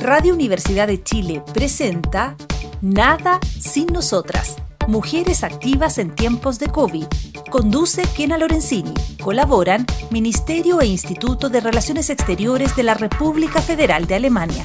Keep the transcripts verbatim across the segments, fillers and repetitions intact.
Radio Universidad de Chile presenta Nada sin nosotras. Mujeres activas en tiempos de COVID. Conduce Kena Lorenzini. Colaboran Ministerio e Instituto de Relaciones Exteriores de la República Federal de Alemania.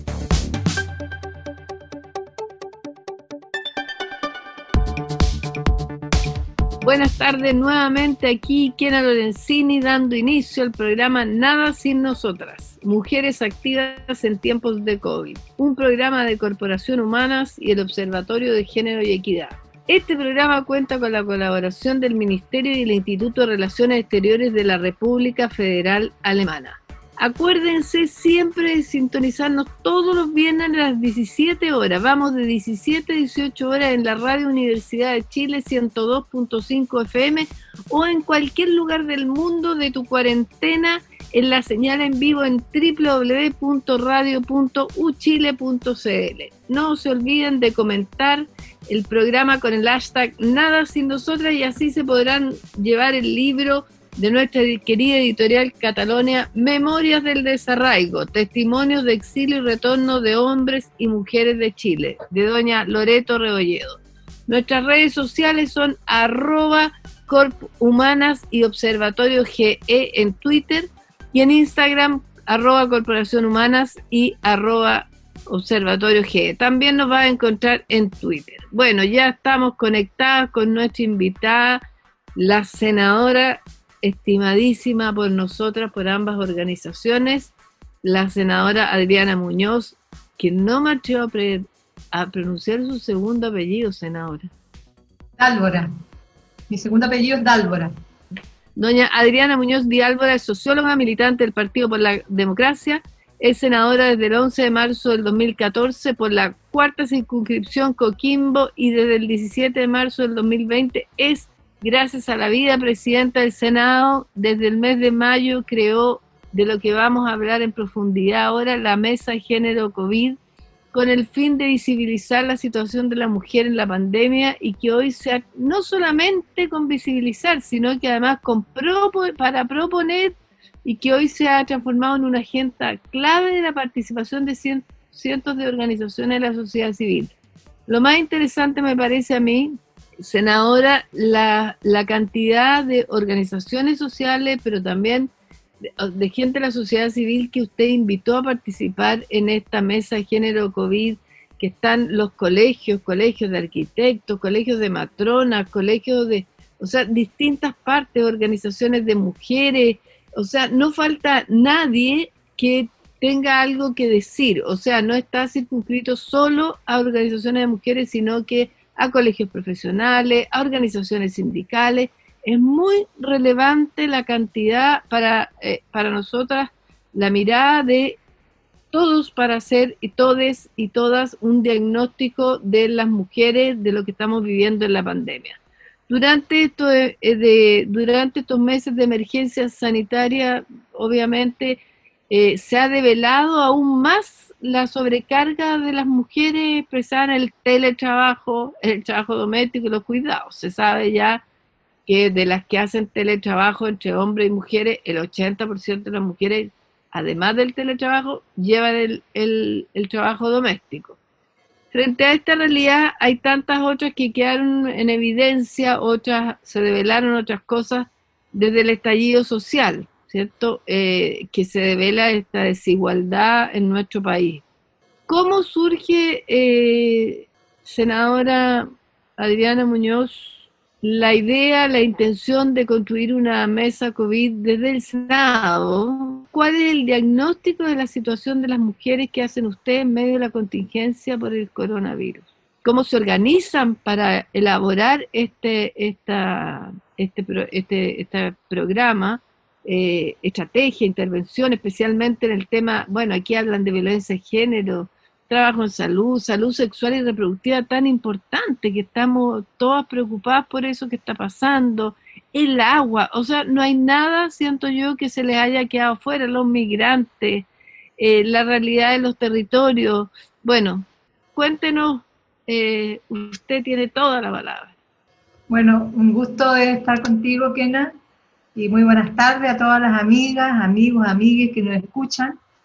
Buenas tardes, nuevamente aquí Kena Lorenzini dando inicio al programa Nada sin nosotras. Mujeres activas en tiempos de COVID. Un programa de Corporación Humanas y el Observatorio de Género y Equidad. Este programa cuenta con la colaboración del Ministerio y el Instituto de Relaciones Exteriores de la República Federal Alemana. Acuérdense siempre de sintonizarnos todos los viernes a las diecisiete horas. Vamos de diecisiete a dieciocho horas en la Radio Universidad de Chile ciento dos punto cinco F M o en cualquier lugar del mundo de tu cuarentena en la señal en vivo en doble u doble u doble u punto radio punto u chile punto c l. No se olviden de comentar el programa con el hashtag Nada sin nosotras y así se podrán llevar el libro de nuestra querida editorial Catalonia, Memorias del Desarraigo, Testimonios de Exilio y Retorno de Hombres y Mujeres de Chile, de doña Loreto Rebolledo. Nuestras redes sociales son arroba Corp Humanas y Observatorio G E en Twitter y en Instagram arroba Corporación Humanas y arroba Observatorio G E. También nos va a encontrar en Twitter. Bueno, ya estamos conectadas con nuestra invitada, la senadora estimadísima por nosotras, por ambas organizaciones, la senadora Adriana Muñoz, que no me atrevo a, pre- a pronunciar su segundo apellido, senadora. Dálvora. Mi segundo apellido es Dálvora. Doña Adriana Muñoz de Álvora es socióloga, militante del Partido por la Democracia, es senadora desde el once de marzo del dos mil catorce por la cuarta circunscripción Coquimbo y desde el diecisiete de marzo del dos mil veinte es, gracias a la vida, presidenta del Senado. Desde el mes de mayo creó, de lo que vamos a hablar en profundidad ahora, la Mesa Género COVID, con el fin de visibilizar la situación de la mujer en la pandemia y que hoy sea no solamente con visibilizar, sino que además con propo- para proponer y que hoy se ha transformado en una agenda clave de la participación de cien, cientos de organizaciones de la sociedad civil. Lo más interesante me parece a mí, senadora, la, la cantidad de organizaciones sociales, pero también de, de gente de la sociedad civil que usted invitó a participar en esta mesa género COVID, que están los colegios, colegios de arquitectos, colegios de matronas, colegios de, o sea, distintas partes, organizaciones de mujeres, o sea, no falta nadie que tenga algo que decir, o sea, no está circunscrito solo a organizaciones de mujeres, sino que a colegios profesionales, a organizaciones sindicales. Es muy relevante la cantidad para, eh, para nosotras, la mirada de todos para hacer y todes y todas un diagnóstico de las mujeres, de lo que estamos viviendo en la pandemia. Durante, esto de, de, durante estos meses de emergencia sanitaria, obviamente, eh, se ha develado aún más la sobrecarga de las mujeres expresada en el teletrabajo, el trabajo doméstico y los cuidados. Se sabe ya que de las que hacen teletrabajo entre hombres y mujeres, el ochenta por ciento de las mujeres, además del teletrabajo, llevan el, el, el trabajo doméstico. Frente a esta realidad hay tantas otras que quedaron en evidencia, otras se develaron otras cosas desde el estallido social, ¿cierto? Eh, que se devela esta desigualdad en nuestro país. ¿Cómo surge, eh, senadora Adriana Muñoz, la idea, la intención de construir una mesa COVID desde el Senado? ¿Cuál es el diagnóstico de la situación de las mujeres que hacen ustedes en medio de la contingencia por el coronavirus? ¿Cómo se organizan para elaborar este, esta, este, este, este programa? Eh, estrategia, intervención, especialmente en el tema, bueno, aquí hablan de violencia de género, trabajo en salud, salud sexual y reproductiva tan importante, que estamos todas preocupadas por eso que está pasando, el agua, o sea, no hay nada, siento yo, que se les haya quedado fuera, los migrantes, eh, la realidad de los territorios. Bueno, cuéntenos, eh, usted tiene toda la palabra. Bueno, un gusto de estar contigo, Kena. Y muy buenas tardes a todas las amigas, amigos, amigues que nos escuchan.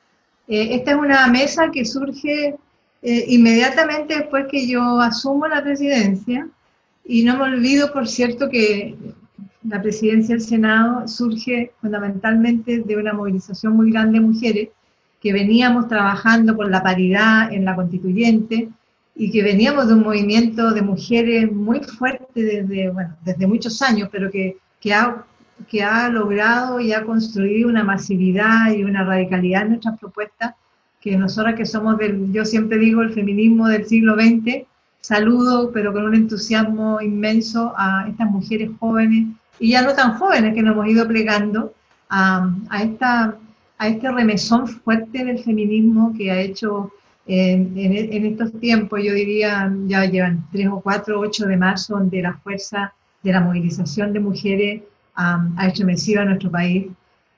Eh, esta es una mesa que surge eh, inmediatamente después que yo asumo la presidencia, y no me olvido, por cierto, que la presidencia del Senado surge fundamentalmente de una movilización muy grande de mujeres que veníamos trabajando por la paridad en la constituyente y que veníamos de un movimiento de mujeres muy fuerte desde, bueno, desde muchos años, pero que, que, ha, que ha logrado y ha construido una masividad y una radicalidad en nuestras propuestas, que nosotras que somos del, yo siempre digo, el feminismo del siglo veinte, saludo, pero con un entusiasmo inmenso a estas mujeres jóvenes, y ya no tan jóvenes, que nos hemos ido plegando a, a, esta, a este remesón fuerte del feminismo que ha hecho en, en, en estos tiempos, yo diría, ya llevan tres o cuatro, ocho de marzo, donde la fuerza de la movilización de mujeres um, ha estremecido a nuestro país.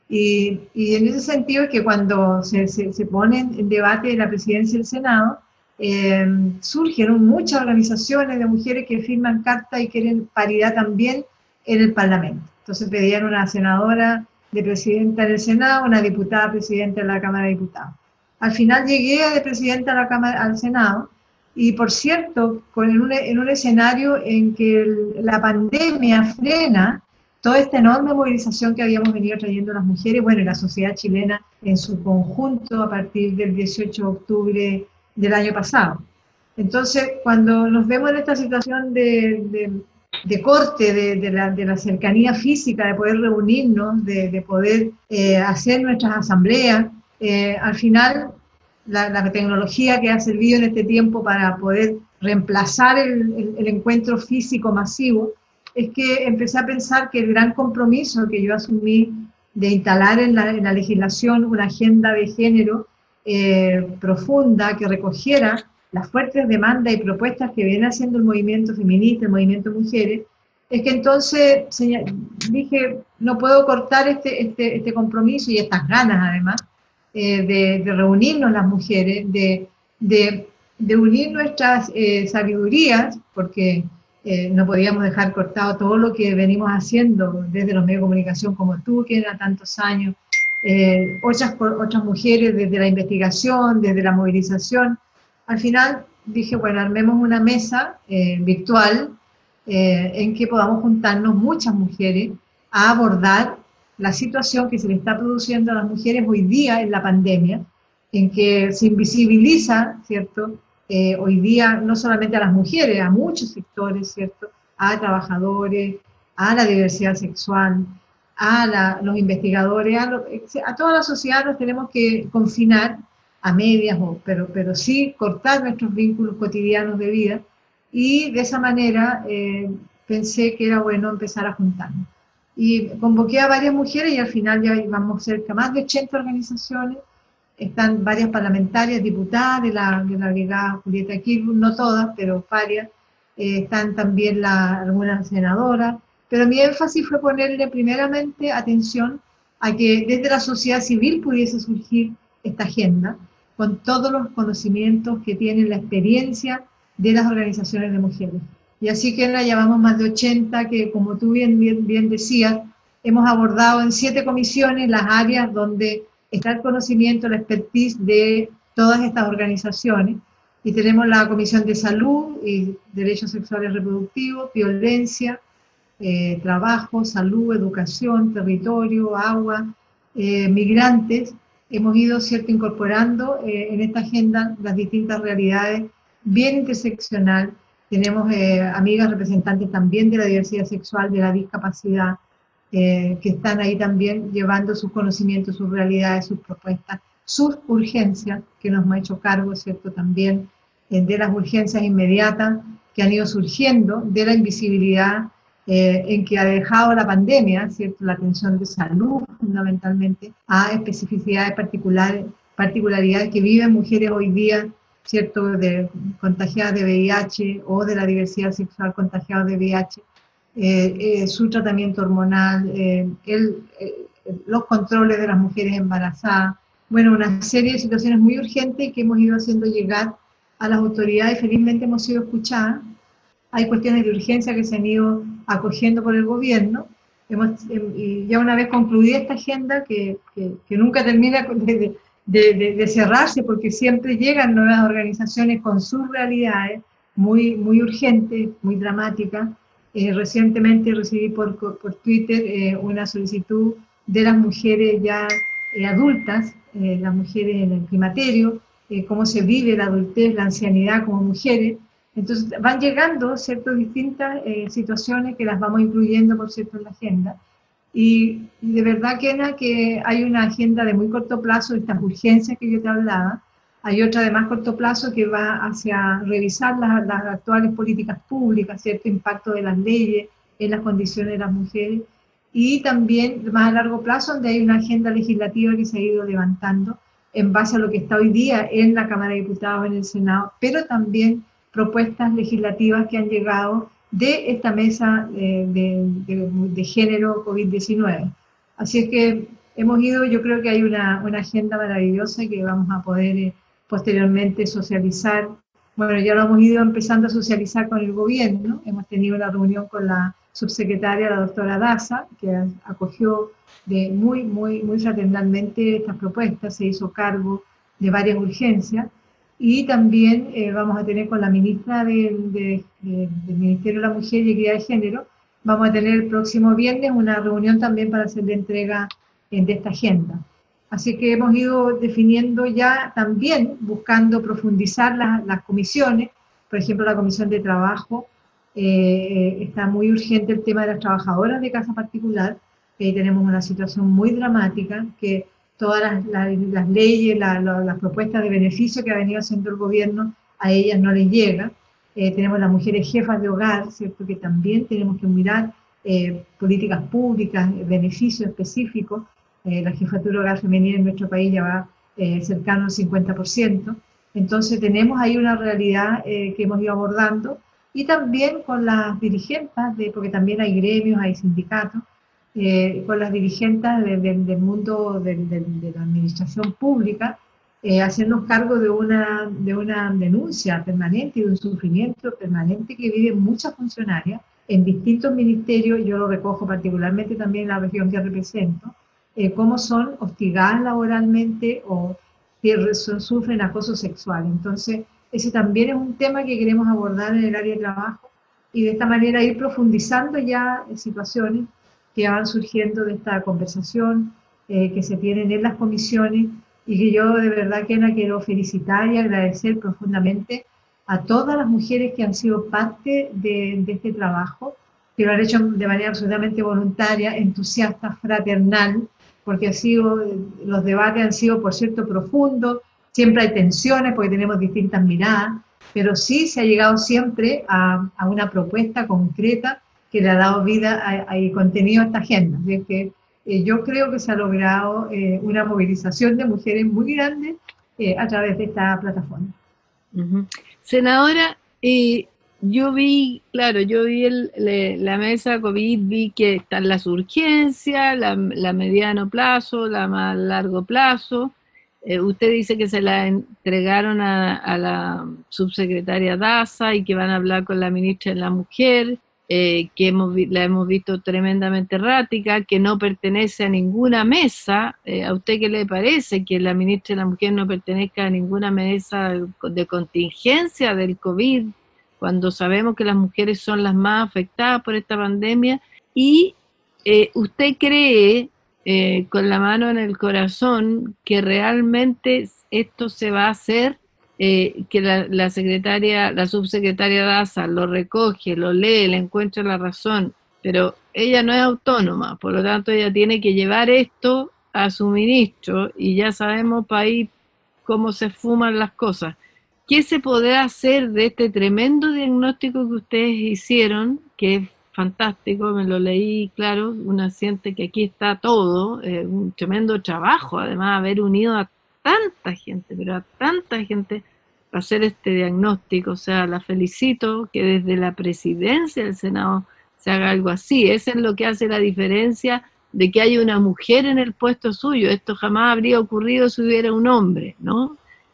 Y, y en ese sentido es que cuando se, se, se pone en debate la presidencia del Senado, eh, surgen muchas organizaciones de mujeres que firman cartas y quieren paridad también en el Parlamento. Entonces pedían una senadora de presidenta del Senado, una diputada presidenta de la Cámara de Diputados. Al final llegué de presidenta de la Cámara al Senado, y por cierto, con en, un, en un escenario en que el, la pandemia frena toda esta enorme movilización que habíamos venido trayendo las mujeres, bueno, y la sociedad chilena en su conjunto a partir del dieciocho de octubre del año pasado. Entonces, cuando nos vemos en esta situación de, de, de corte de, de, la, de la cercanía física, de poder reunirnos, de, de poder eh, hacer nuestras asambleas, eh, al final la, la tecnología que ha servido en este tiempo para poder reemplazar el, el, el encuentro físico masivo, es que empecé a pensar que el gran compromiso que yo asumí de instalar en la, en la legislación una agenda de género eh, profunda, que recogiera las fuertes demandas y propuestas que viene haciendo el movimiento feminista, el movimiento de mujeres, es que entonces dije, no puedo cortar este, este, este compromiso y estas ganas además eh, de, de reunirnos las mujeres, de, de, de unir nuestras eh, sabidurías, porque Eh, no podíamos dejar cortado todo lo que venimos haciendo desde los medios de comunicación como tú, que era tantos años, eh, otras, otras mujeres desde la investigación, desde la movilización. Al final dije, bueno, armemos una mesa eh, virtual eh, en que podamos juntarnos muchas mujeres a abordar la situación que se le está produciendo a las mujeres hoy día en la pandemia, en que se invisibiliza, ¿cierto?, Eh, hoy día no solamente a las mujeres, a muchos sectores, ¿cierto?, a trabajadores, a la diversidad sexual, a la, los investigadores, a, lo, a toda la sociedad nos tenemos que confinar a medias, o, pero, pero sí cortar nuestros vínculos cotidianos de vida, y de esa manera eh, pensé que era bueno empezar a juntarnos. Y convoqué a varias mujeres y al final ya íbamos cerca, más de ochenta organizaciones. Están varias parlamentarias, diputadas de la, de la brigada Julieta Kirchner, no todas, pero varias. Eh, están también la, algunas senadoras, pero mi énfasis fue ponerle primeramente atención a que desde la sociedad civil pudiese surgir esta agenda, con todos los conocimientos que tienen la experiencia de las organizaciones de mujeres. Y así que la llamamos más de ochenta, que como tú bien, bien, bien decías, hemos abordado en siete comisiones las áreas donde está el conocimiento, la expertise de todas estas organizaciones, y tenemos la Comisión de Salud y Derechos Sexuales y Reproductivos, Violencia, eh, Trabajo, Salud, Educación, Territorio, Agua, eh, Migrantes. Hemos ido, cierto, incorporando eh, en esta agenda las distintas realidades, bien interseccional. Tenemos eh, amigas representantes también de la diversidad sexual, de la discapacidad, Eh, que están ahí también llevando sus conocimientos, sus realidades, sus propuestas, sus urgencias, que nos hemos hecho cargo, ¿cierto?, también eh, de las urgencias inmediatas que han ido surgiendo, de la invisibilidad eh, en que ha dejado la pandemia, ¿cierto?, la atención de salud fundamentalmente, a especificidades particulares, particularidades que viven mujeres hoy día, ¿cierto?, de, contagiadas de V I H o de la diversidad sexual contagiadas de V I H, Eh, eh, su tratamiento hormonal, eh, el, eh, los controles de las mujeres embarazadas, bueno, una serie de situaciones muy urgentes que hemos ido haciendo llegar a las autoridades y felizmente hemos sido escuchadas. Hay cuestiones de urgencia que se han ido acogiendo por el gobierno. Hemos, eh, y ya una vez concluida esta agenda, que, que, que nunca termina de, de, de, de cerrarse, porque siempre llegan nuevas organizaciones con sus realidades muy, muy urgentes, muy dramáticas. Eh, recientemente recibí por, por Twitter eh, una solicitud de las mujeres ya eh, adultas, eh, las mujeres en el climaterio, eh, cómo se vive la adultez, la ancianidad como mujeres. Entonces van llegando, ¿cierto?, distintas eh, situaciones que las vamos incluyendo, por cierto, en la agenda. Y, y de verdad, Kena, que hay una agenda de muy corto plazo, estas urgencias que yo te hablaba. Hay otra de más corto plazo que va hacia revisar las, las actuales políticas públicas, cierto impacto de las leyes en las condiciones de las mujeres. Y también más a largo plazo, donde hay una agenda legislativa que se ha ido levantando en base a lo que está hoy día en la Cámara de Diputados, en el Senado, pero también propuestas legislativas que han llegado de esta mesa de, de, de, de género COVID diecinueve. Así es que hemos ido, yo creo que hay una, una agenda maravillosa que vamos a poder eh, posteriormente socializar. Bueno, ya lo hemos ido empezando a socializar con el gobierno, ¿no? Hemos tenido una reunión con la subsecretaria, la doctora Daza, que acogió de muy, muy, muy fraternalmente estas propuestas, se hizo cargo de varias urgencias. Y también eh, vamos a tener con la ministra de, de, de, del Ministerio de la Mujer y Equidad de Género, vamos a tener el próximo viernes una reunión también para hacer la entrega eh, de esta agenda. Así que hemos ido definiendo ya también, buscando profundizar las, las comisiones, por ejemplo la Comisión de Trabajo, eh, está muy urgente el tema de las trabajadoras de casa particular, que tenemos una situación muy dramática, que todas las, las, las leyes, la, la, las propuestas de beneficio que ha venido haciendo el gobierno, a ellas no les llega. Eh, tenemos las mujeres jefas de hogar, ¿cierto?, que también tenemos que mirar eh, políticas públicas, beneficios específicos. Eh, la jefatura de hogar femenina en nuestro país ya va eh, cercano al cincuenta por ciento. Entonces tenemos ahí una realidad eh, que hemos ido abordando, y también con las dirigentes, de, porque también hay gremios, hay sindicatos, Eh, con las dirigentes de, de, del mundo de, de, de la administración pública, eh, hacernos cargo de una, de una denuncia permanente y de un sufrimiento permanente que viven muchas funcionarias en distintos ministerios. Yo lo recojo particularmente también en la región que represento, eh, cómo son hostigadas laboralmente o que sufren acoso sexual. Entonces, ese también es un tema que queremos abordar en el área de trabajo, y de esta manera ir profundizando ya en situaciones que van surgiendo de esta conversación, eh, que se tienen en las comisiones, y que yo de verdad, Kena, quiero felicitar y agradecer profundamente a todas las mujeres que han sido parte de, de este trabajo, que lo han hecho de manera absolutamente voluntaria, entusiasta, fraternal, porque ha sido, los debates han sido, por cierto, profundos, siempre hay tensiones porque tenemos distintas miradas, pero sí se ha llegado siempre a, a una propuesta concreta que le ha dado vida y contenido a esta agenda. Es que eh, yo creo que se ha logrado eh, una movilización de mujeres muy grande eh, a través de esta plataforma. Uh-huh. Senadora, eh, yo vi, claro, yo vi el, le, la mesa COVID, vi que están las urgencias, la, la mediano plazo, la más largo plazo. Eh, usted dice que se la entregaron a, a la subsecretaria Daza y que van a hablar con la ministra de la Mujer. Eh, que hemos, la hemos visto tremendamente errática, que no pertenece a ninguna mesa. Eh, ¿A usted qué le parece que la ministra de la Mujer no pertenezca a ninguna mesa de contingencia del COVID, cuando sabemos que las mujeres son las más afectadas por esta pandemia? Y eh, ¿usted cree, eh, con la mano en el corazón, que realmente esto se va a hacer? Eh, que la, la secretaria, la subsecretaria Daza lo recoge, lo lee, le encuentra la razón, pero ella no es autónoma, por lo tanto ella tiene que llevar esto a su ministro, y ya sabemos país cómo se fuman las cosas. ¿Qué se podrá hacer de este tremendo diagnóstico que ustedes hicieron, que es fantástico? Me lo leí, claro, una siente que aquí está todo, eh, un tremendo trabajo, además haber unido a tanta gente, pero a tanta gente para hacer este diagnóstico. O sea, la felicito que desde la presidencia del Senado se haga algo así. Eso es lo que hace la diferencia de que haya una mujer en el puesto suyo. Esto jamás habría ocurrido si hubiera un hombre, ¿no?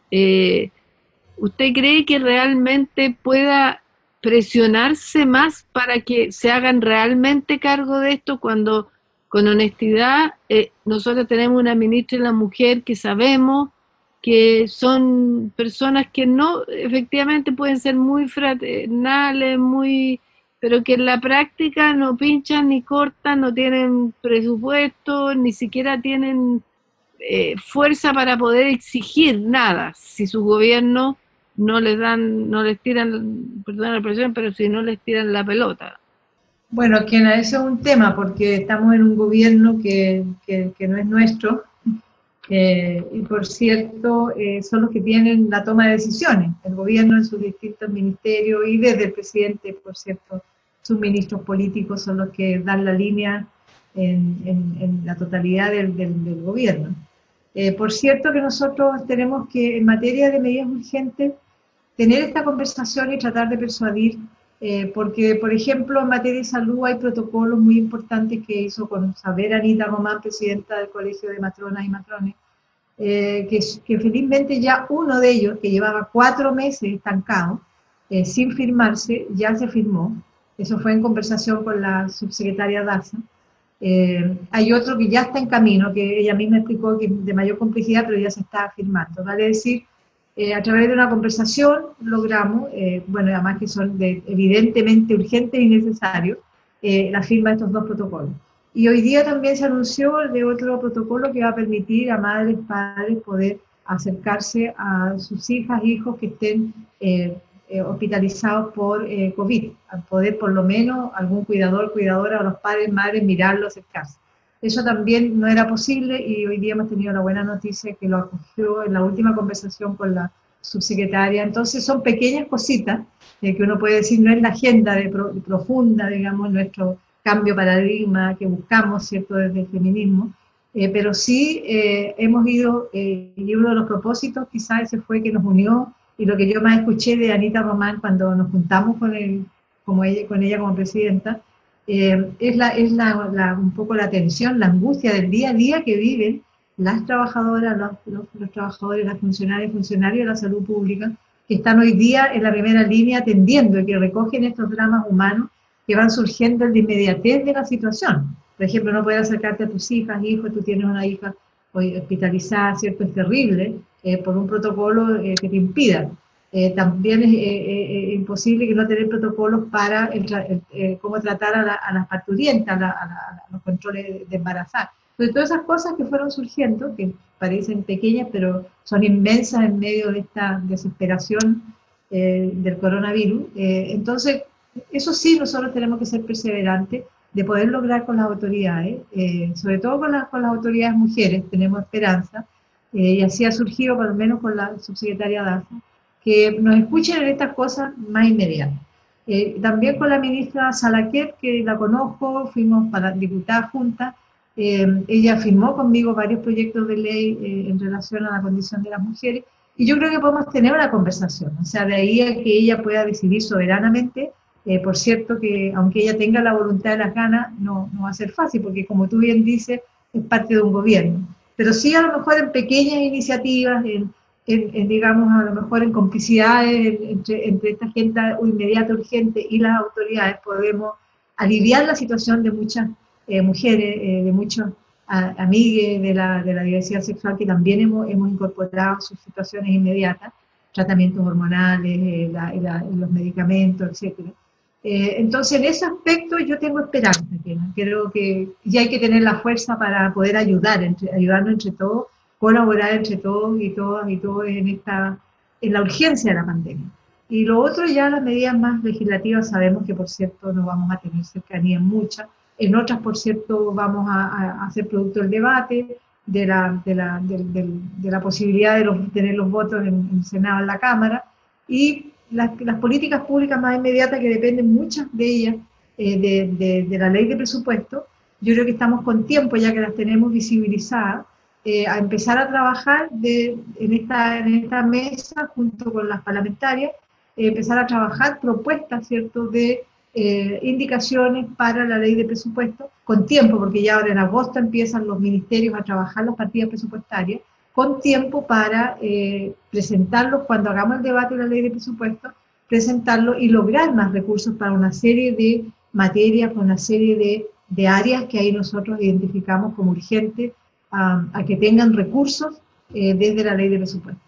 Eh, ¿Usted cree que realmente pueda presionarse más para que se hagan realmente cargo de esto, cuando con honestidad eh, nosotros tenemos una ministra de la Mujer que sabemos que son personas que no, efectivamente pueden ser muy fraternales, muy, pero que en la práctica no pinchan ni cortan, no tienen presupuesto, ni siquiera tienen eh, fuerza para poder exigir nada. Si sus gobiernos no les dan, no les tiran, perdón la expresión, pero si no les tiran la pelota. Bueno, que ese es un tema, porque estamos en un gobierno que, que, que no es nuestro. Eh, y por cierto, eh, son los que tienen la toma de decisiones, el gobierno en sus distintos ministerios y desde el presidente, por cierto, sus ministros políticos son los que dan la línea en, en, en la totalidad del, del, del gobierno. Eh, por cierto que nosotros tenemos que, en materia de medidas urgentes, tener esta conversación y tratar de persuadir, eh, porque, por ejemplo, en materia de salud hay protocolos muy importantes que hizo con saber Anita Román, presidenta del Colegio de Matronas y Matrones, eh, que, que felizmente ya uno de ellos, que llevaba cuatro meses estancado, eh, sin firmarse, ya se firmó. Eso fue en conversación con la subsecretaria Daza. Eh, hay otro que ya está en camino, que ella misma explicó que es de mayor complejidad, pero ya se está firmando. Vale decir, Eh, a través de una conversación logramos, eh, bueno, además que son de, evidentemente urgentes y necesarios, eh, la firma de estos dos protocolos. Y hoy día también se anunció de otro protocolo que va a permitir a madres, padres poder acercarse a sus hijas, hijos que estén eh, eh, hospitalizados por eh, COVID, a poder por lo menos algún cuidador, cuidadora, o los padres, madres, mirarlo, acercarse. Eso también no era posible y hoy día hemos tenido la buena noticia que lo acogió en la última conversación con la subsecretaria. Entonces son pequeñas cositas eh, que uno puede decir, no es la agenda de pro, profunda, digamos, nuestro cambio paradigma que buscamos, ¿cierto?, desde el feminismo, eh, pero sí eh, hemos ido, eh, y uno de los propósitos quizás ese fue que nos unió, y lo que yo más escuché de Anita Román cuando nos juntamos con, el, como ella, con ella como presidenta, Eh, es, la, es la, la, un poco la tensión, la angustia del día a día que viven las trabajadoras, los, los, los trabajadores, las funcionarias y funcionarios de la salud pública, que están hoy día en la primera línea atendiendo y que recogen estos dramas humanos que van surgiendo en la inmediatez de la situación. Por ejemplo, no puedes acercarte a tus hijas, hijos, tú tienes una hija hospitalizada, ¿cierto? Es terrible, eh, por un protocolo eh, que te impida. Eh, también es eh, eh, imposible que no tener protocolos para el, eh, cómo tratar a, la, a las parturientas, a, la, a, la, a los controles de embarazar. Entonces, todas esas cosas que fueron surgiendo, que parecen pequeñas, pero son inmensas en medio de esta desesperación eh, del coronavirus. Eh, entonces, eso sí, nosotros tenemos que ser perseverantes de poder lograr con las autoridades, eh, sobre todo con, la, con las autoridades mujeres, tenemos esperanza, eh, y así ha surgido, por lo menos con la subsecretaria Daza, que nos escuchen en estas cosas más inmediatas. Eh, también con la ministra Salaquet, que la conozco, fuimos para diputada juntas, eh, ella firmó conmigo varios proyectos de ley eh, en relación a la condición de las mujeres, y yo creo que podemos tener una conversación, o sea, de ahí a que ella pueda decidir soberanamente, eh, por cierto que aunque ella tenga la voluntad de las ganas, no, no va a ser fácil, porque como tú bien dices, es parte de un gobierno, pero sí a lo mejor en pequeñas iniciativas, en En, en, digamos, a lo mejor en complicidades entre, entre esta gente inmediata, urgente y las autoridades, podemos aliviar la situación de muchas eh, mujeres, eh, de muchos amigues de la, de la diversidad sexual que también hemos, hemos incorporado sus situaciones inmediatas, tratamientos hormonales, eh, la, la, los medicamentos, etcétera. Eh, entonces, en ese aspecto yo tengo esperanza, ¿no? Creo que ya hay que tener la fuerza para poder ayudar, entre, ayudarnos entre todos, colaborar entre todos y todas y todos en, esta, en la urgencia de la pandemia. Y lo otro, ya las medidas más legislativas, sabemos que por cierto no vamos a tener cercanía en muchas, en otras por cierto vamos a, a hacer producto del debate, de la, de la, de, de, de la posibilidad de los, tener los votos en, en el Senado, en la Cámara, y las, las políticas públicas más inmediatas que dependen muchas de ellas eh, de, de, de la ley de presupuesto. Yo creo que estamos con tiempo ya que las tenemos visibilizadas, Eh, a empezar a trabajar de, en, esta, en esta mesa junto con las parlamentarias, eh, empezar a trabajar propuestas, ¿cierto?, de eh, indicaciones para la ley de presupuesto, con tiempo, porque ya ahora en agosto empiezan los ministerios a trabajar las partidas presupuestarias, con tiempo para eh, presentarlos cuando hagamos el debate de la ley de presupuesto, presentarlo y lograr más recursos para una serie de materias, para una serie de, de áreas que ahí nosotros identificamos como urgentes, A, a que tengan recursos eh, desde la ley de presupuesto.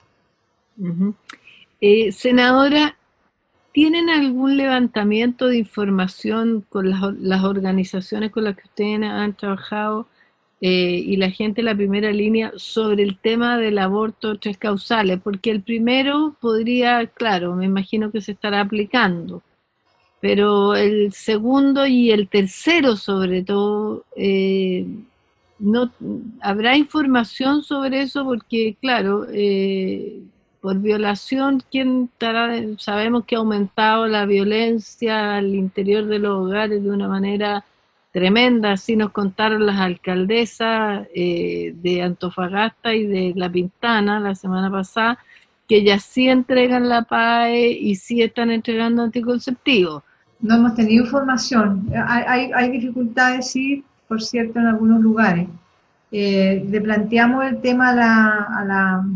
Uh-huh. Eh, senadora, ¿tienen algún levantamiento de información con las, las organizaciones con las que ustedes han trabajado eh, y la gente de la primera línea sobre el tema del aborto tres causales? Porque el primero podría, claro, me imagino que se estará aplicando, pero el segundo y el tercero sobre todo, eh, no habrá información sobre eso porque, claro, eh, por violación, ¿quién estará? Sabemos que ha aumentado la violencia al interior de los hogares de una manera tremenda, así nos contaron las alcaldesas eh, de Antofagasta y de La Pintana la semana pasada, que ya sí entregan la P A E y sí están entregando anticonceptivos. No hemos tenido información, hay, hay, hay dificultades, sí, por cierto, en algunos lugares. Eh, le planteamos el tema a la, a la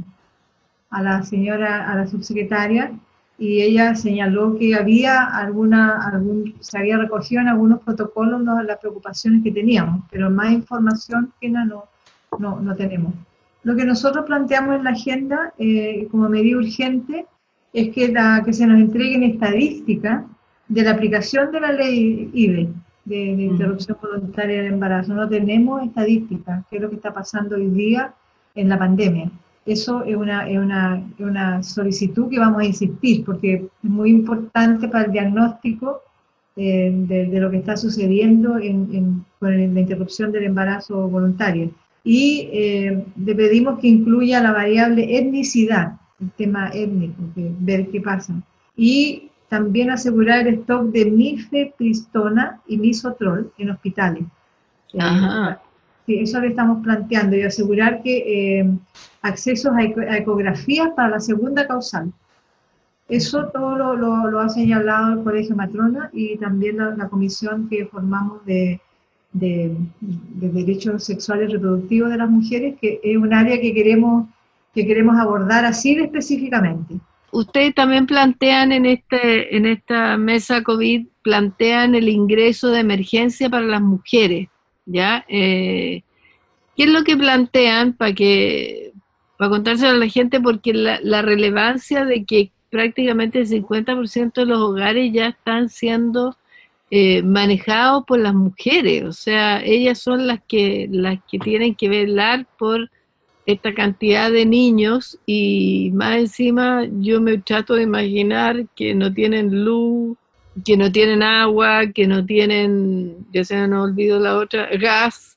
a la señora, a la subsecretaria, y ella señaló que había alguna, algún, se había recogido en algunos protocolos no, las preocupaciones que teníamos, pero más información que no, no, no tenemos. Lo que nosotros planteamos en la agenda, eh, como medida urgente, es que, la, que se nos entreguen estadísticas de la aplicación de la ley I V E, de, de interrupción voluntaria del embarazo. No tenemos estadísticas, que es lo que está pasando hoy día en la pandemia. Eso es una, es, una, es una solicitud que vamos a insistir, porque es muy importante para el diagnóstico eh, de, de lo que está sucediendo en, en, con la interrupción del embarazo voluntario. Y eh, le pedimos que incluya la variable etnicidad, el tema étnico, que, ver qué pasa. Y también asegurar el stock de mifepristona y misoprostol en hospitales. Ajá. Eh, sí, eso le estamos planteando, y asegurar que eh, accesos a, eco, a ecografías para la segunda causal. Eso todo lo, lo, lo ha señalado el Colegio Matrona y también la, la comisión que formamos de, de, de derechos sexuales y reproductivos de las mujeres, que es un área que queremos, que queremos abordar así de específicamente. Ustedes también plantean en, este, en esta mesa COVID, plantean el ingreso de emergencia para las mujeres, ¿ya? Eh, ¿Qué es lo que plantean para que, para contárselo a la gente? Porque la, la relevancia de que prácticamente el cincuenta por ciento de los hogares ya están siendo eh, manejados por las mujeres, o sea, ellas son las que, las que tienen que velar por esta cantidad de niños, y más encima yo me trato de imaginar que no tienen luz, que no tienen agua, que no tienen, ya se me olvidó la otra, gas.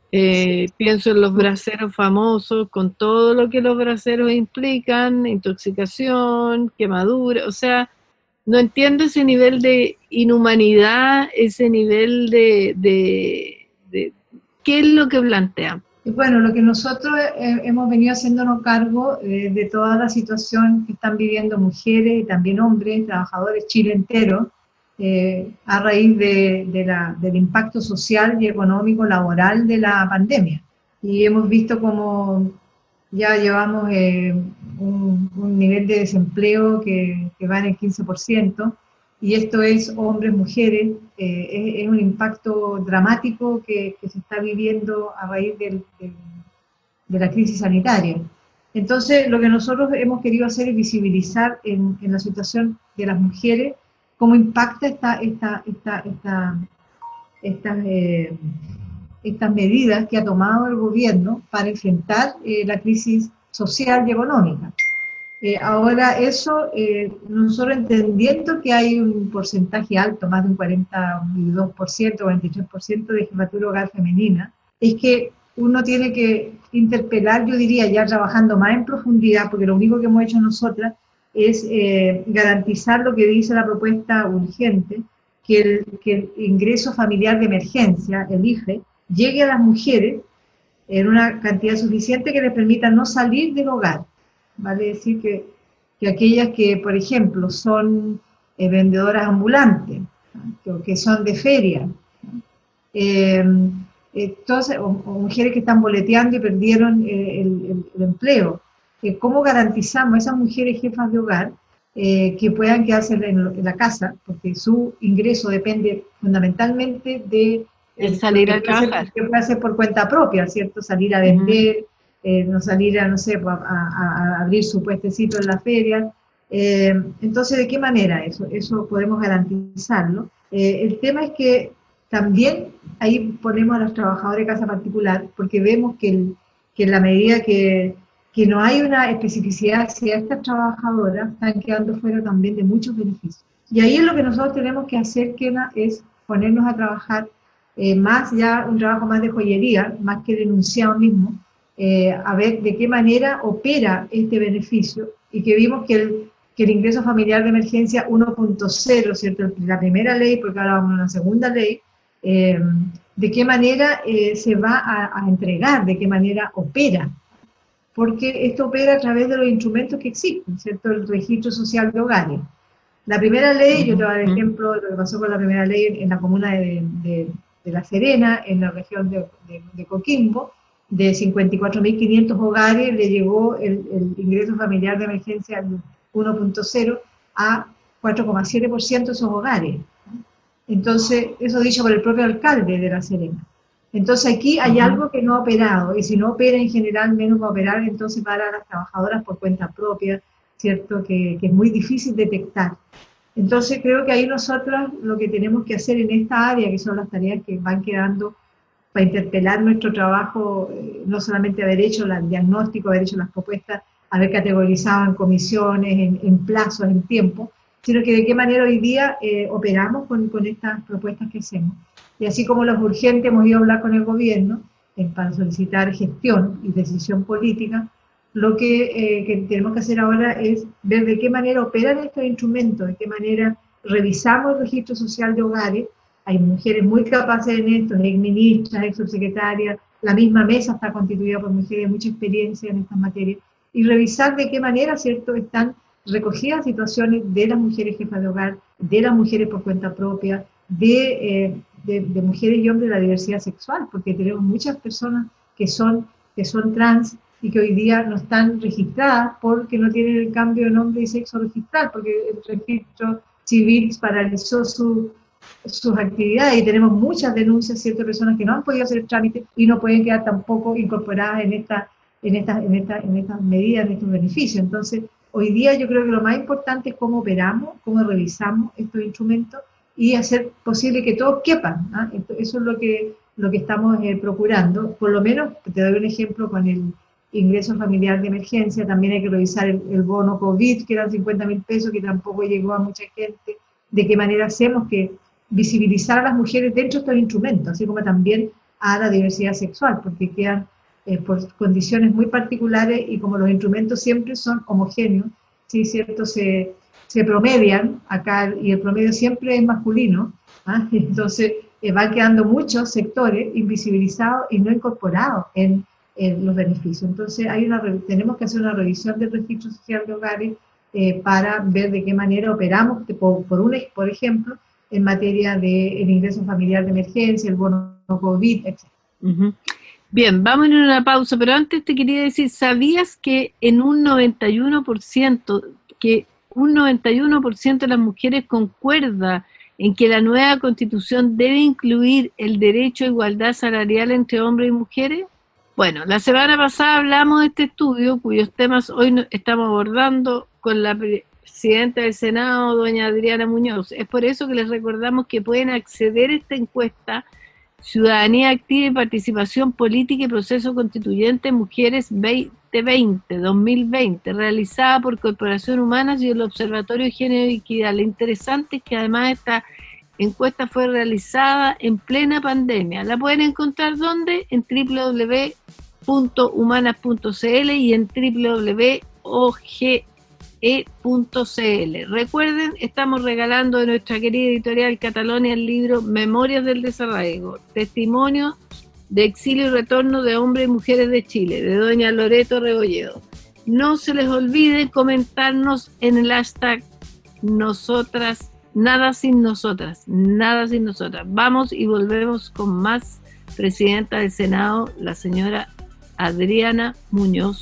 Eh, pienso en los braceros famosos, con todo lo que los braceros implican, intoxicación, quemadura, o sea, no entiendo ese nivel de inhumanidad, ese nivel de, de, de ¿qué es lo que plantean? Bueno, lo que nosotros eh, hemos venido haciéndonos cargo eh, de toda la situación que están viviendo mujeres y también hombres, trabajadores, Chile entero, eh, a raíz de, de la, del impacto social y económico, laboral de la pandemia. Y hemos visto como ya llevamos eh, un, un nivel de desempleo que, que va en el quince por ciento, y esto es hombres, mujeres, eh, es, es un impacto dramático que, que se está viviendo a raíz del, del, de la crisis sanitaria. Entonces, lo que nosotros hemos querido hacer es visibilizar en, en la situación de las mujeres cómo impacta esta, esta, esta, esta, estas, eh, estas medidas que ha tomado el gobierno para enfrentar eh, la crisis social y económica. Eh, ahora eso, eh, nosotros entendiendo que hay un porcentaje alto, más de un cuarenta y dos por ciento, cuarenta y tres por ciento de jefatura hogar femenina, es que uno tiene que interpelar, yo diría, ya trabajando más en profundidad, porque lo único que hemos hecho nosotras es eh, garantizar lo que dice la propuesta urgente, que el, que el ingreso familiar de emergencia, el I F E, llegue a las mujeres en una cantidad suficiente que les permita no salir del hogar. Vale decir que, que aquellas que, por ejemplo, son eh, vendedoras ambulantes, ¿no? que, que son de feria, ¿no? eh, entonces, o, o mujeres que están boleteando y perdieron eh, el, el, el empleo. Eh, ¿Cómo garantizamos a esas mujeres jefas de hogar eh, que puedan quedarse en, en la casa? Porque su ingreso depende fundamentalmente de el salir a trabajar. Que puede hacer por cuenta propia, ¿cierto? Salir a vender, uh-huh. eh, no salir a, no sé, a, a, a abrir su puestecito en la feria. Eh, entonces, ¿de qué manera eso? Eso podemos garantizarlo. Eh, el tema es que también ahí ponemos a los trabajadores de casa particular, porque vemos que, el, que en la medida que, que no hay una especificidad hacia estas trabajadoras, están quedando fuera también de muchos beneficios. Y ahí es lo que nosotros tenemos que hacer, Kena, es ponernos a trabajar eh, más ya, un trabajo más de joyería, más que denunciado mismo, eh, a ver de qué manera opera este beneficio, y que vimos que el, que el ingreso familiar de emergencia uno punto cero, ¿cierto? La primera ley, porque ahora vamos a una segunda ley, eh, de qué manera eh, se va a, a entregar, de qué manera opera, porque esto opera a través de los instrumentos que existen, ¿cierto? El registro social de hogares. La primera ley, yo te voy a dar ejemplo de lo que pasó con la primera ley en, en la comuna de, de, de La Serena, en la región de, de, de Coquimbo, de cincuenta y cuatro mil quinientos hogares le llegó el, el ingreso familiar de emergencia uno punto cero a cuatro coma siete por ciento de esos hogares. Entonces, eso dicho por el propio alcalde de La Serena. Entonces, aquí hay uh-huh. algo que no ha operado, y si no opera en general, menos va a operar entonces para las trabajadoras por cuenta propia, ¿cierto? Que, que es muy difícil detectar. Entonces, creo que ahí nosotros lo que tenemos que hacer en esta área, que son las tareas que van quedando para interpelar nuestro trabajo, eh, no solamente haber hecho el diagnóstico, haber hecho las propuestas, haber categorizado en comisiones, en, en plazos, en tiempo, sino que de qué manera hoy día eh, operamos con, con estas propuestas que hacemos. Y así como los urgentes hemos ido a hablar con el gobierno eh, para solicitar gestión y decisión política, lo que, eh, que tenemos que hacer ahora es ver de qué manera operan estos instrumentos, de qué manera revisamos el registro social de hogares. Hay mujeres muy capaces en esto, exministras, ex subsecretarias, la misma mesa está constituida por mujeres de mucha experiencia en estas materias, y revisar de qué manera, ¿cierto?, están recogidas situaciones de las mujeres jefas de hogar, de las mujeres por cuenta propia, de, eh, de, de mujeres y hombres de la diversidad sexual, porque tenemos muchas personas que son, que son trans y que hoy día no están registradas porque no tienen el cambio de nombre y sexo registral, porque el registro civil paralizó su, sus actividades, y tenemos muchas denuncias, ciertas personas que no han podido hacer el trámite y no pueden quedar tampoco incorporadas en esta en estas en esta, en estas medidas, en estos beneficios. Entonces, hoy día yo creo que lo más importante es cómo operamos, cómo revisamos estos instrumentos y hacer posible que todos quepan, ¿eh? Eso es lo que, lo que estamos eh, procurando. Por lo menos, te doy un ejemplo con el ingreso familiar de emergencia, también hay que revisar el, el bono COVID, que eran cincuenta mil pesos, que tampoco llegó a mucha gente, de qué manera hacemos que visibilizar a las mujeres dentro de estos instrumentos, así como también a la diversidad sexual, porque quedan eh, por condiciones muy particulares, y como los instrumentos siempre son homogéneos, sí, cierto, se, se promedian acá, y el promedio siempre es masculino, ¿ah? Entonces eh, van quedando muchos sectores invisibilizados y no incorporados en, en los beneficios. Entonces hay una, tenemos que hacer una revisión del registro social de hogares eh, para ver de qué manera operamos, por, por, un, por ejemplo, en materia del ingreso familiar de emergencia, el bono COVID, etcétera. Uh-huh. Bien, vamos a ir a una pausa, pero antes te quería decir, ¿sabías que en un noventa y uno por ciento, que un noventa y uno por ciento de las mujeres concuerda en que la nueva Constitución debe incluir el derecho a igualdad salarial entre hombres y mujeres? Bueno, la semana pasada hablamos de este estudio, cuyos temas hoy estamos abordando con la presidenta del Senado, doña Adriana Muñoz. Es por eso que les recordamos que pueden acceder a esta encuesta Ciudadanía Activa y Participación Política y Proceso Constituyente Mujeres veinte veinte, dos mil veinte, realizada por Corporación Humanas y el Observatorio de Género y Equidad. Lo interesante es que además esta encuesta fue realizada en plena pandemia. ¿La pueden encontrar dónde? En doble u doble u doble u punto humanas punto c l y en doble u doble u doble u punto o g e punto c l. Recuerden, estamos regalando de nuestra querida editorial Catalonia el libro Memorias del Desarraigo, Testimonio de Exilio y Retorno de Hombres y Mujeres de Chile, de doña Loreto Rebolledo. No se les olvide comentarnos en el hashtag nosotras, nada sin nosotras, nada sin nosotras. Vamos y volvemos con más presidenta del Senado, la señora Adriana Muñoz.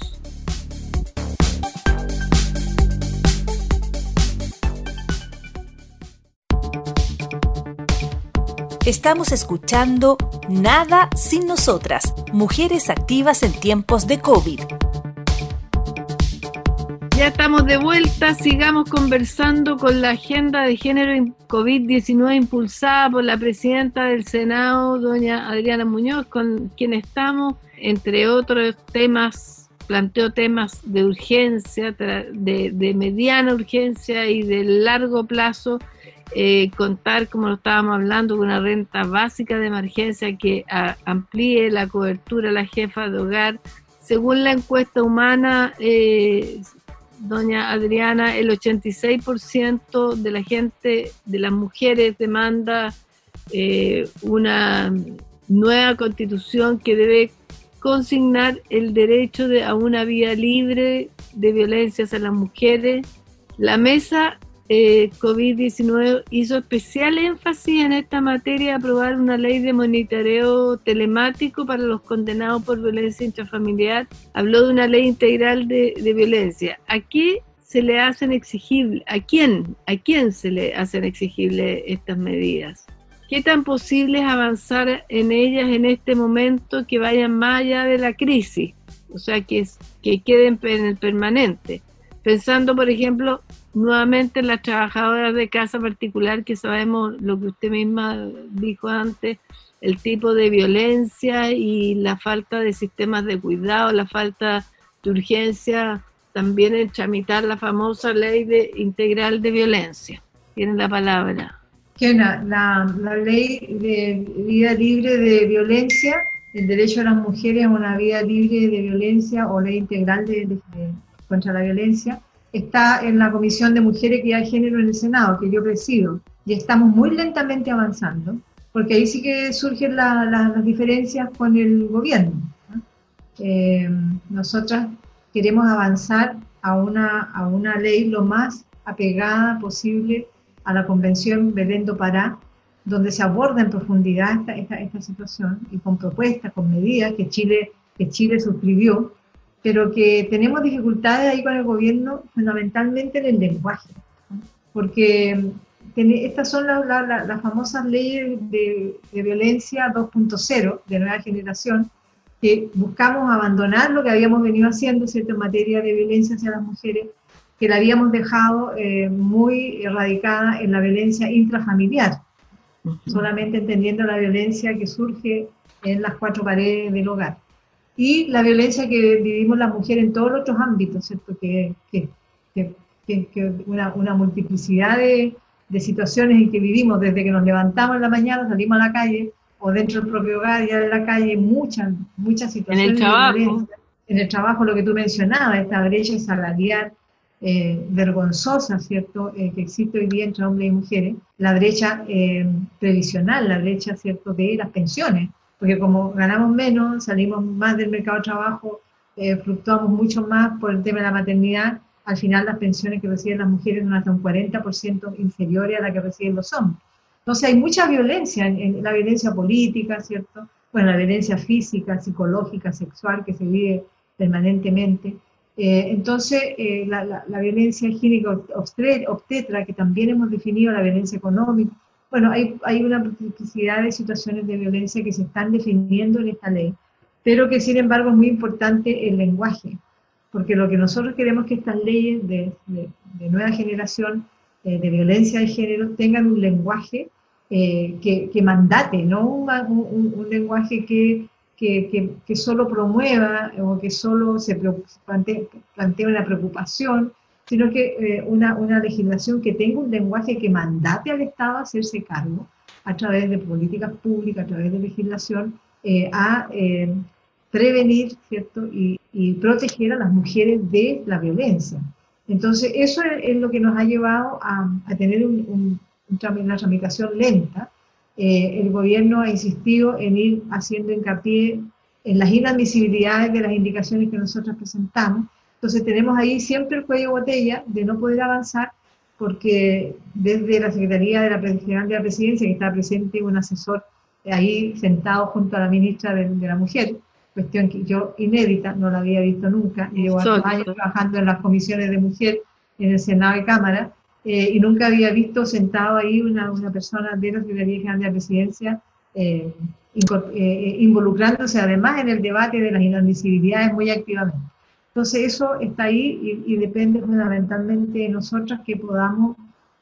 Estamos escuchando Nada sin nosotras, mujeres activas en tiempos de COVID. Ya estamos de vuelta, sigamos conversando con la agenda de género COVID diecinueve impulsada por la presidenta del Senado, doña Adriana Muñoz, con quien estamos, entre otros temas, planteó temas de urgencia, de, de mediana urgencia y de largo plazo, eh, contar, como lo estábamos hablando, con una renta básica de emergencia que a, amplíe la cobertura a la jefa de hogar. Según la encuesta humana, eh, doña Adriana, el ochenta y seis por ciento de la gente, de las mujeres, demanda eh, una nueva constitución que debe consignar el derecho de, a una vida libre de violencias a las mujeres. La mesa eh, COVID diecinueve hizo especial énfasis en esta materia de aprobar una ley de monitoreo telemático para los condenados por violencia intrafamiliar. Habló de una ley integral de, de violencia. ¿A qué se le hacen exigibles? ¿A quién? ¿A quién se le hacen exigibles estas medidas? ¿Qué tan posible es avanzar en ellas en este momento que vayan más allá de la crisis? O sea, que, que queden en el permanente. Pensando, por ejemplo, nuevamente en las trabajadoras de casa particular, que sabemos lo que usted misma dijo antes, el tipo de violencia y la falta de sistemas de cuidado, la falta de urgencia, también en tramitar la famosa ley de, integral de violencia. Tienen la palabra. La, la, la ley de vida libre de violencia, el derecho de las mujeres a una vida libre de violencia o ley integral de, de, de, contra la violencia, está en la Comisión de Mujer, Equidad de Género en el Senado, que yo presido, y estamos muy lentamente avanzando, porque ahí sí que surgen la, la, las diferencias con el gobierno, ¿no? Eh, nosotras queremos avanzar a una, a una ley lo más apegada posible a la Convención Belén do Pará, donde se aborda en profundidad esta, esta, esta situación, y con propuestas, con medidas que Chile, que Chile suscribió, pero que tenemos dificultades ahí con el gobierno, fundamentalmente en el lenguaje, ¿no? Porque estas son las la, la, la famosas leyes de, de violencia dos punto cero, de nueva generación, que buscamos abandonar lo que habíamos venido haciendo, ¿cierto?, en materia de violencia hacia las mujeres, que la habíamos dejado eh, muy erradicada en la violencia intrafamiliar, uh-huh. solamente entendiendo la violencia que surge en las cuatro paredes del hogar. Y la violencia que vivimos las mujeres en todos los otros ámbitos, ¿cierto? Que, que, que, que, que una, una multiplicidad de, de situaciones en que vivimos, desde que nos levantamos en la mañana, salimos a la calle, o dentro del propio hogar, ya en la calle, muchas, muchas situaciones. En el trabajo. De violencia. En el trabajo, lo que tú mencionabas, esta brecha salarial eh, vergonzosa, ¿cierto?, eh, que existe hoy día entre hombres y mujeres, la brecha eh, previsional, la brecha, ¿cierto?, de las pensiones, porque como ganamos menos, salimos más del mercado de trabajo, eh, fluctuamos mucho más por el tema de la maternidad, al final las pensiones que reciben las mujeres son hasta un cuarenta por ciento inferiores a la que reciben los hombres. Entonces hay mucha violencia, en, en la violencia política, ¿cierto? Bueno, la violencia física, psicológica, sexual, que se vive permanentemente. Eh, entonces, eh, la, la, la violencia ginecobstetra, que también hemos definido, la violencia económica. Bueno, hay, hay una multiplicidad de situaciones de violencia que se están definiendo en esta ley, pero que sin embargo es muy importante el lenguaje, porque lo que nosotros queremos es que estas leyes de, de, de nueva generación eh, de violencia de género tengan un lenguaje eh, que, que mandate, no un, un, un lenguaje que, que, que, que solo promueva o que solo se plantee, plantee una preocupación, sino que eh, una, una legislación que tenga un lenguaje que mandate al Estado a hacerse cargo a través de políticas públicas, a través de legislación, eh, a eh, prevenir, ¿cierto?, y, y proteger a las mujeres de la violencia. Entonces, eso es, es lo que nos ha llevado a, a tener un, un, una tramitación lenta. Eh, el gobierno ha insistido en ir haciendo hincapié en las inadmisibilidades de las indicaciones que nosotros presentamos. Entonces tenemos ahí siempre el cuello de botella de no poder avanzar, porque desde la Secretaría de la General de la Presidencia, que está presente un asesor ahí sentado junto a la ministra de, de la Mujer, cuestión que yo inédita, no la había visto nunca, y llevo años trabajando en las comisiones de mujer en el Senado y Cámara, eh, y nunca había visto sentado ahí una, una persona de la Secretaría General de la Presidencia eh, eh, involucrándose además en el debate de las inadmisibilidades muy activamente. Entonces eso está ahí y, y depende fundamentalmente de nosotras que podamos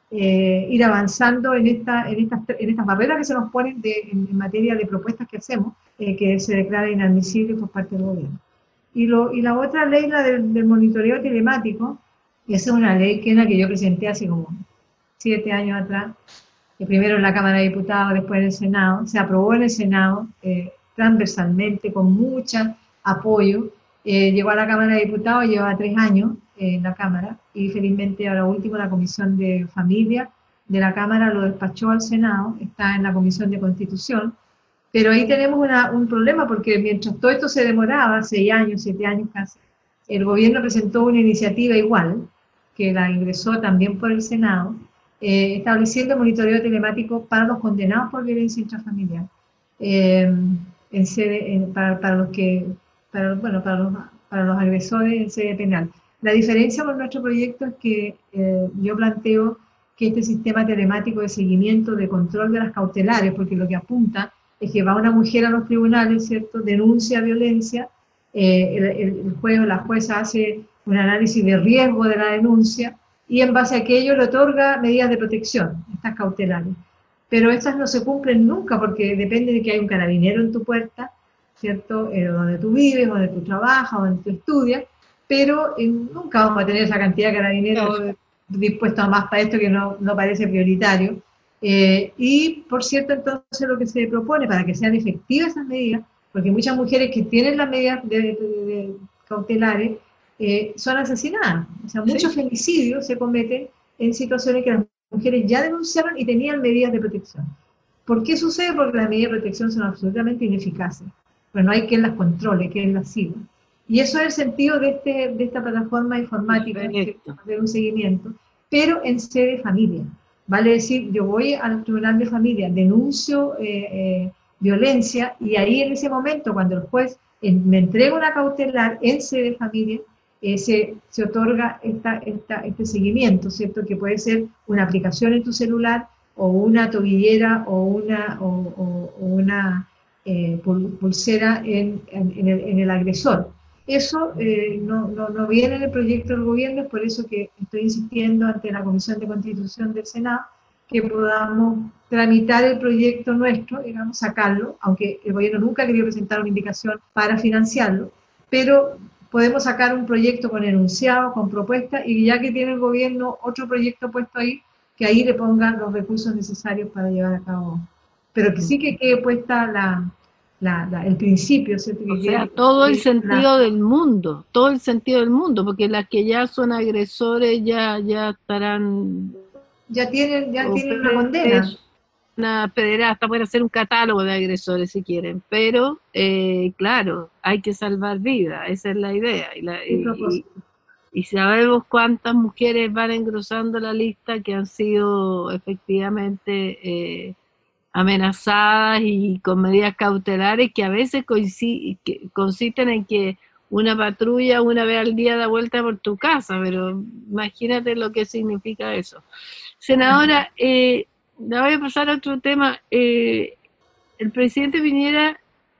eh, ir avanzando en, esta, en, estas, en estas barreras que se nos ponen de, en, en materia de propuestas que hacemos, eh, que se declara inadmisible por parte del gobierno. Y, lo, y la otra ley, la del, del monitoreo telemático, esa es una ley que es la que yo presenté hace como siete años atrás, que primero en la Cámara de Diputados, después en el Senado, se aprobó en el Senado eh, transversalmente, con mucho apoyo, eh, llegó a la Cámara de Diputados, lleva tres años eh, en la Cámara, y felizmente ahora último la Comisión de Familia de la Cámara lo despachó al Senado, está en la Comisión de Constitución, pero ahí tenemos una, un problema, porque mientras todo esto se demoraba, seis años, siete años casi, el gobierno presentó una iniciativa igual, que la ingresó también por el Senado, eh, estableciendo monitoreo telemático para los condenados por violencia intrafamiliar, eh, en sede, en, para, para los que, para, bueno, para los, para los agresores en sede penal. La diferencia con nuestro proyecto es que eh, yo planteo que este sistema telemático de seguimiento, de control de las cautelares, porque lo que apunta es que va una mujer a los tribunales, ¿cierto?, denuncia violencia, eh, el, el juez o la jueza hace un análisis de riesgo de la denuncia y en base a aquello le otorga medidas de protección, estas cautelares. Pero estas no se cumplen nunca porque depende de que haya un carabinero en tu puerta, ¿cierto?, eh, donde tú vives, donde tú trabajas, donde tú estudias, pero eh, nunca vamos a tener esa cantidad de carabineros claro. dispuestos a más para esto que no, no parece prioritario. Eh, y, por cierto, entonces lo que se propone para que sean efectivas esas medidas, porque muchas mujeres que tienen las medidas de, de, de cautelares eh, son asesinadas. O sea, muchos ¿Sí? femicidios se cometen en situaciones que las mujeres ya denunciaron y tenían medidas de protección. ¿Por qué sucede? Porque las medidas de protección son absolutamente ineficaces. Pero no hay quien las controle, quien las siga. Y eso es el sentido de, este, de esta plataforma informática, que hacer un seguimiento, pero en sede familia. Vale decir, yo voy al tribunal de familia, denuncio eh, eh, violencia, y ahí en ese momento, cuando el juez eh, me entrega una cautelar en sede de familia, eh, se, se otorga esta, esta, este seguimiento, ¿cierto? Que puede ser una aplicación en tu celular, o una tobillera, o una, o, o, o una eh, pulsera en, en, en, el, en el agresor. Eso eh, no, no, no viene en el proyecto del gobierno, es por eso que estoy insistiendo ante la Comisión de Constitución del Senado que podamos tramitar el proyecto nuestro, digamos, sacarlo, aunque el gobierno nunca ha querido presentar una indicación para financiarlo, pero podemos sacar un proyecto con enunciado, con propuesta, y ya que tiene el gobierno otro proyecto puesto ahí, que ahí le pongan los recursos necesarios para llevar a cabo. Pero que sí que quede puesta la... La, la, el principio, ¿cierto? O sea, todo el sentido del mundo, todo el sentido del mundo, porque las que ya son agresores ya, ya estarán... Ya tienen, ya tienen una condena. Una pederasta, puede hacer un catálogo de agresores si quieren, pero eh, claro, hay que salvar vidas, esa es la idea. Y, la, y, y, y sabemos cuántas mujeres van engrosando la lista que han sido efectivamente... Eh, amenazadas y con medidas cautelares que a veces que consisten en que una patrulla una vez al día da vuelta por tu casa, pero imagínate lo que significa eso. Senadora, eh, le voy a pasar a otro tema. Eh, el presidente Piñera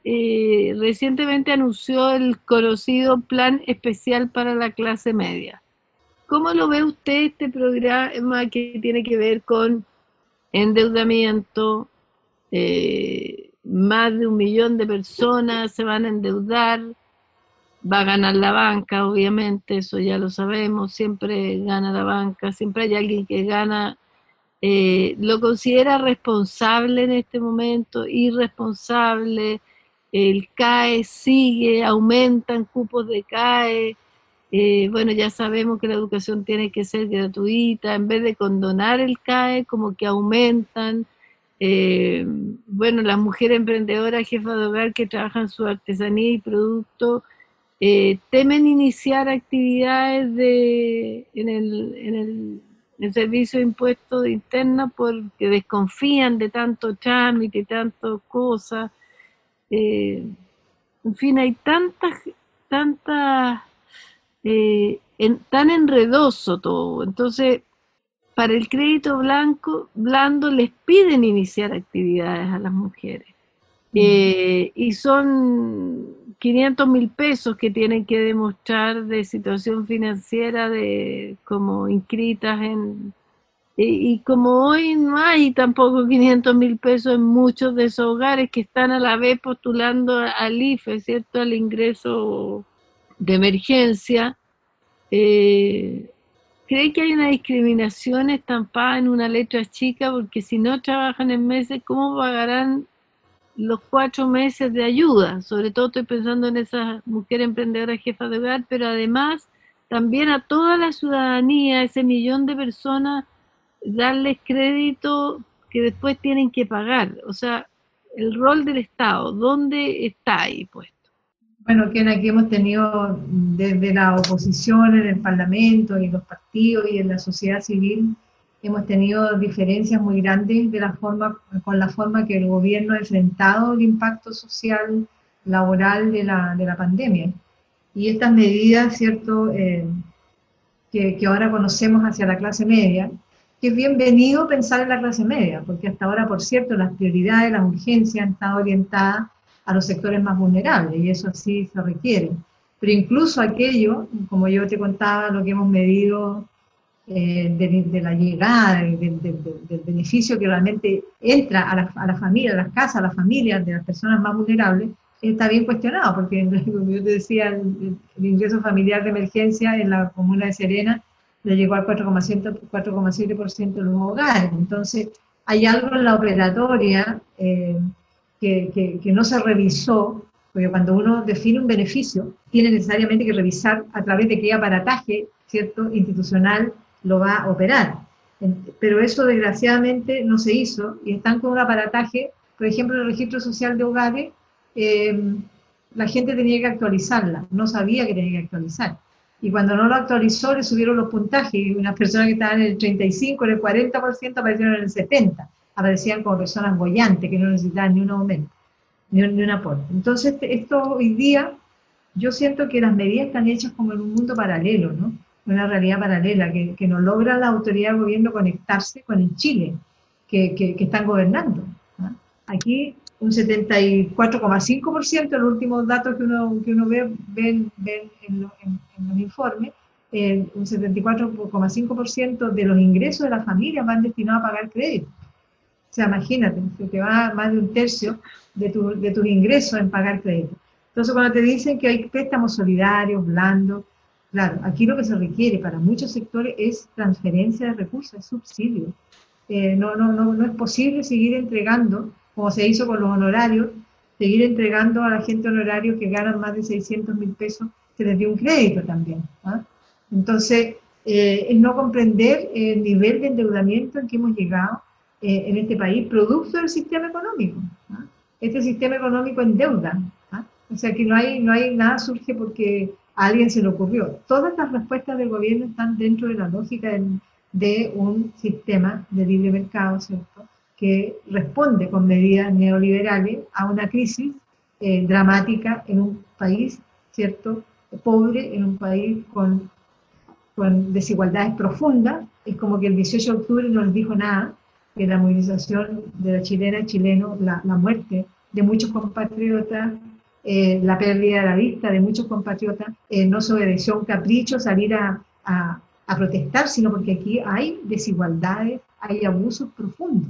eh, recientemente anunció el conocido Plan Especial para la Clase Media. ¿Cómo lo ve usted este programa que tiene que ver con endeudamiento? Eh, más de un millón de personas se van a endeudar, va a ganar la banca, obviamente, eso ya lo sabemos, siempre gana la banca, siempre hay alguien que gana. Eh, ¿lo considera responsable en este momento? ¿Irresponsable? El C A E sigue, aumentan cupos de C A E, eh, bueno, ya sabemos que la educación tiene que ser gratuita, en vez de condonar el C A E, como que aumentan. Eh, bueno, las mujeres emprendedoras, jefas de hogar que trabajan su artesanía y producto, eh, temen iniciar actividades de, en, el, en, el, en el servicio de impuestos internos porque desconfían de tanto trámite y tantas cosas. Eh, en fin, hay tantas, tantas, eh, en, tan enredoso todo. Entonces, para el crédito blanco, blando les piden iniciar actividades a las mujeres. Eh, y son quinientos mil pesos que tienen que demostrar de situación financiera de como inscritas en... Y, y como hoy no hay tampoco quinientos mil pesos en muchos de esos hogares que están a la vez postulando al I F E, ¿cierto? Al ingreso de emergencia, eh, ¿cree que hay una discriminación estampada en una letra chica? Porque si no trabajan en meses, ¿cómo pagarán los cuatro meses de ayuda? Sobre todo estoy pensando en esas mujeres emprendedoras jefas de hogar, pero además también a toda la ciudadanía, ese millón de personas, darles crédito que después tienen que pagar. O sea, el rol del Estado, ¿dónde está ahí puesto? Bueno, que aquí hemos tenido desde la oposición en el Parlamento y los partidos y en la sociedad civil, hemos tenido diferencias muy grandes de la forma, con la forma que el gobierno ha enfrentado el impacto social, laboral de la, de la pandemia. Y estas medidas, ¿cierto?, eh, que, que ahora conocemos hacia la clase media, que es bienvenido pensar en la clase media, porque hasta ahora, por cierto, las prioridades, las urgencias han estado orientadas a los sectores más vulnerables, y eso sí se requiere. Pero incluso aquello, como yo te contaba, lo que hemos medido eh, de, de la llegada, de, de, de, del beneficio que realmente entra a la, a la familia, a las casas, a las familias de las personas más vulnerables, está bien cuestionado, porque como yo te decía, el, el ingreso familiar de emergencia en la comuna de Serena le llegó al cuatro coma siete por ciento de los hogares. Entonces, hay algo en la operatoria eh, que, que, que no se revisó, porque cuando uno define un beneficio, tiene necesariamente que revisar a través de qué aparataje, ¿cierto?, institucional lo va a operar. Pero eso, desgraciadamente, no se hizo, y están con un aparataje, por ejemplo, el registro social de hogares, eh, la gente tenía que actualizarla, no sabía que tenía que actualizar. Y cuando no lo actualizó, le subieron los puntajes, y unas personas que estaban en el treinta y cinco, en el cuarenta por ciento, aparecieron en el setenta por ciento. Aparecían como personas bollantes, que no necesitaban ni un aumento, ni un, ni un aporte. Entonces, esto hoy día, yo siento que las medidas están hechas como en un mundo paralelo, ¿no? Una realidad paralela, que, que no logra la autoridad del gobierno conectarse con el Chile, que, que, que están gobernando, ¿no? Aquí, un setenta y cuatro coma cinco por ciento, los últimos datos que uno, que uno ve, ven, ven en, lo, en, en los informes, eh, un setenta y cuatro coma cinco por ciento de los ingresos de la familia van destinados a pagar crédito. O sea, imagínate, se te va más de un tercio de, tu, de tus ingresos en pagar crédito. Entonces, cuando te dicen que hay préstamos solidarios, blandos, claro, aquí lo que se requiere para muchos sectores es transferencia de recursos, es subsidio. Eh, no, no, no, no es posible seguir entregando, como se hizo con los honorarios, seguir entregando a la gente honorarios que ganan más de seiscientos mil pesos, se les dio un crédito también, ¿ah? Entonces, eh, es no comprender el nivel de endeudamiento en que hemos llegado eh, en este país, producto del sistema económico, ¿ah? Este sistema económico endeuda, ¿ah? O sea que no hay, no hay nada surge porque a alguien se le ocurrió. Todas las respuestas del gobierno están dentro de la lógica de, de un sistema de libre mercado, ¿cierto?, que responde con medidas neoliberales a una crisis eh, dramática en un país, ¿cierto?, pobre, en un país con, con desigualdades profundas. Es como que el dieciocho de octubre no les dijo nada, que la movilización de la chilena y chileno, la, la muerte de muchos compatriotas, eh, la pérdida de la vista de muchos compatriotas, eh, no se obedeció a un capricho salir a, a, a protestar, sino porque aquí hay desigualdades, hay abusos profundos.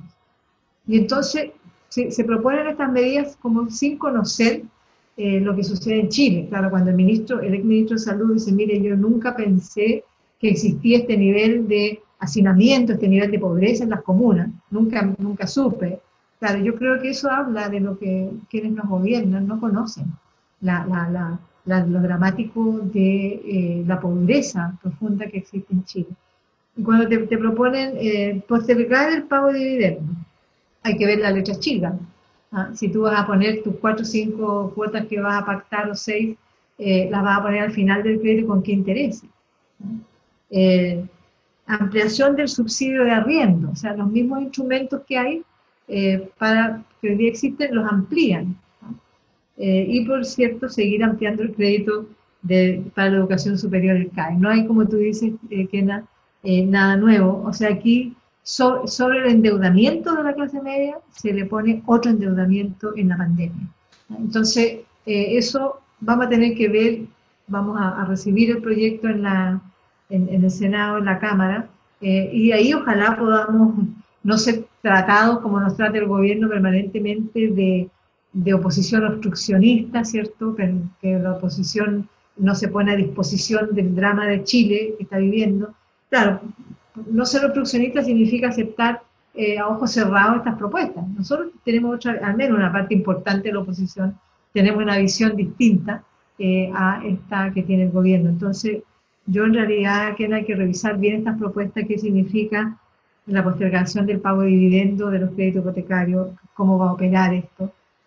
Y entonces se, se proponen estas medidas como sin conocer eh, lo que sucede en Chile. Claro, cuando el ministro, el ex ministro de Salud dice, mire, yo nunca pensé que existía este nivel de hacinamiento, este nivel de pobreza en las comunas, nunca, nunca supe. Claro, yo creo que eso habla de lo que quienes nos gobiernan no conocen, la, la, la, la, lo dramático de eh, la pobreza profunda que existe en Chile. Y cuando te, te proponen eh, postergar el pago de dividendos, hay que ver la letra chica. ¿Ah? Si tú vas a poner tus cuatro o cinco cuotas que vas a pactar o seis, eh, las vas a poner al final del crédito con qué interés. ¿Ah? Eh, ampliación del subsidio de arriendo, o sea, los mismos instrumentos que hay eh, para que hoy día existen, los amplían. ¿No? Eh, y por cierto, seguir ampliando el crédito de, para la educación superior, el C A E. No hay, como tú dices, eh, Kena, eh, nada nuevo. O sea, aquí so, sobre el endeudamiento de la clase media se le pone otro endeudamiento en la pandemia. Entonces, eh, eso vamos a tener que ver, vamos a, a recibir el proyecto en, la, en, en el Senado, en la Cámara, eh, y ahí ojalá podamos no ser tratados como nos trata el gobierno permanentemente de, de oposición obstruccionista, ¿cierto? Que, que la oposición no se pone a disposición del drama de Chile que está viviendo. Claro, no ser obstruccionista significa aceptar eh, a ojos cerrados estas propuestas. Nosotros tenemos otra, al menos una parte importante de la oposición, tenemos una visión distinta eh, a esta que tiene el gobierno. Entonces, yo en realidad que hay que revisar bien estas propuestas, qué significa la postergación del pago de dividendos de los créditos hipotecarios, cómo va a operar esto,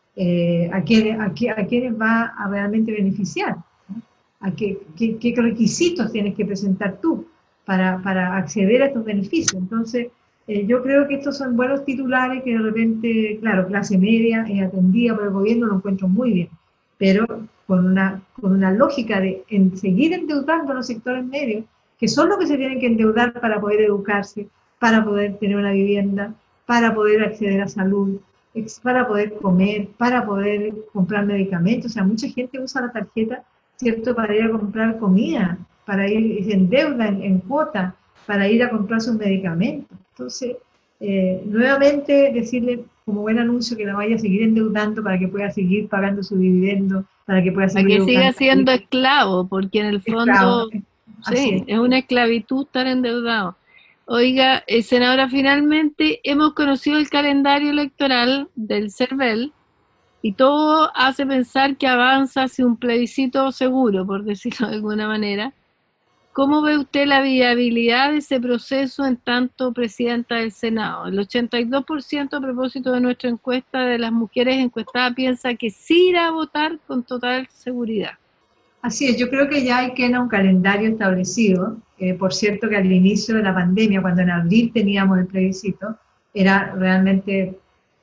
eh, a, quiénes, a, qué, a quiénes va a realmente beneficiar, ¿no? A qué, qué, qué requisitos tienes que presentar tú para, para acceder a estos beneficios. Entonces, eh, yo creo que estos son buenos titulares que de repente, claro, clase media es atendida por el gobierno, lo encuentro muy bien, pero con una, con una lógica de en seguir endeudando a los sectores medios, que son los que se tienen que endeudar para poder educarse, para poder tener una vivienda, para poder acceder a salud, para poder comer, para poder comprar medicamentos. O sea, mucha gente usa la tarjeta, ¿cierto?, para ir a comprar comida, para ir, se endeuda en, en cuota, para ir a comprar sus medicamentos. Entonces, eh, nuevamente decirle como buen anuncio que la vaya a seguir endeudando para que pueda seguir pagando su dividendo, para que pueda seguir para que siga siendo esclavo, porque en el fondo esclavo. Sí, es. es una esclavitud estar endeudado. Oiga, eh, senadora, finalmente hemos conocido el calendario electoral del CERVEL y todo hace pensar que avanza hacia un plebiscito seguro, por decirlo de alguna manera. ¿Cómo ve usted la viabilidad de ese proceso en tanto presidenta del Senado? El ochenta y dos por ciento a propósito de nuestra encuesta de las mujeres encuestadas piensa que sí irá a votar con total seguridad. Así es, yo creo que ya hay que tener un calendario establecido. Eh, por cierto que al inicio de la pandemia, cuando en abril teníamos el plebiscito, era realmente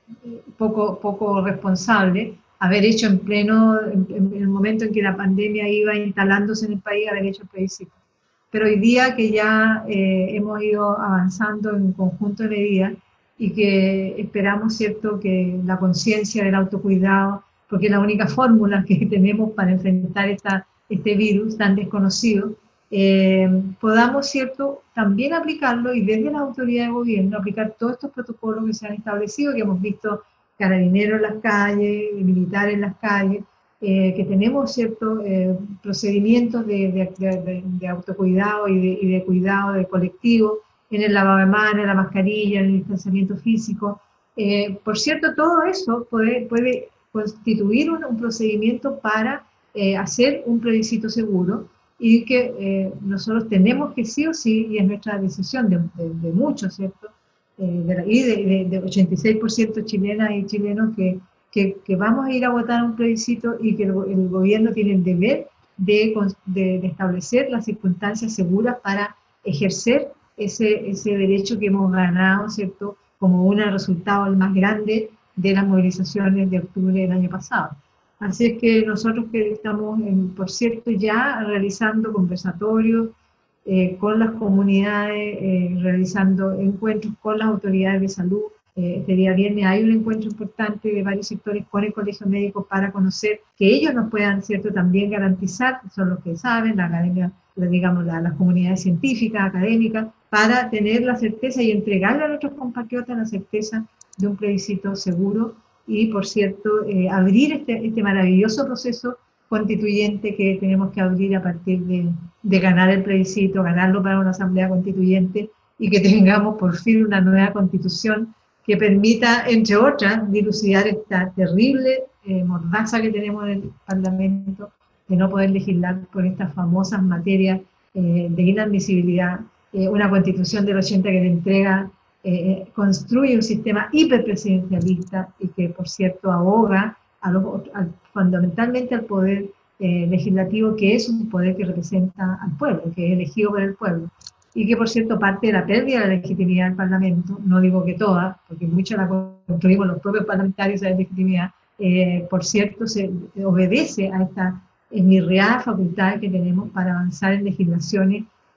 poco, poco responsable haber hecho en pleno, en, en el momento en que la pandemia iba instalándose en el país, haber hecho el plebiscito. Pero hoy día que ya eh, hemos ido avanzando en un conjunto de medidas y que esperamos, ¿cierto?, que la conciencia del autocuidado, porque es la única fórmula que tenemos para enfrentar esta, este virus tan desconocido, eh, podamos, ¿cierto?, también aplicarlo y desde la autoridad de gobierno aplicar todos estos protocolos que se han establecido, que hemos visto carabineros en las calles, militares en las calles, eh, que tenemos ciertos eh, procedimientos de, de, de, de autocuidado y de, y de cuidado de colectivo, en el lavado de manos, la mascarilla, en el distanciamiento físico. Eh, por cierto, todo eso puede, puede constituir un, un procedimiento para eh, hacer un plebiscito seguro y que eh, nosotros tenemos que sí o sí, y es nuestra decisión de, de, de muchos, ¿cierto?, eh, de la, y de, de, de ochenta y seis por ciento chilenas y chilenos que, que, que vamos a ir a votar un plebiscito y que el, el gobierno tiene el deber de, de, de establecer las circunstancias seguras para ejercer ese, ese derecho que hemos ganado, ¿cierto?, como un resultado el más grande de las movilizaciones de octubre del año pasado. Así es que nosotros que estamos, en, por cierto, ya realizando conversatorios eh, con las comunidades, eh, realizando encuentros con las autoridades de salud. Eh, este día viernes hay un encuentro importante de varios sectores con el Colegio Médico para conocer que ellos nos puedan, ¿cierto?, también garantizar, son los que saben, la academia, digamos, la, las comunidades científicas, académicas, para tener la certeza y entregarle a nuestros compatriotas la certeza de un plebiscito seguro y, por cierto, eh, abrir este, este maravilloso proceso constituyente que tenemos que abrir a partir de, de ganar el plebiscito, ganarlo para una asamblea constituyente y que tengamos por fin una nueva constitución que permita, entre otras, dilucidar esta terrible eh, mordaza que tenemos en el Parlamento de no poder legislar por estas famosas materias eh, de inadmisibilidad. Eh, una constitución del ochenta que le entrega, eh, construye un sistema hiperpresidencialista y que, por cierto, aboga a los, a, fundamentalmente al poder eh, legislativo, que es un poder que representa al pueblo, que es elegido por el pueblo, y que, por cierto, parte de la pérdida de la legitimidad del Parlamento, no digo que toda, porque mucho la construimos los propios parlamentarios esa legitimidad, eh, por cierto, se obedece a esta esmirriada facultad que tenemos para avanzar en legislaciones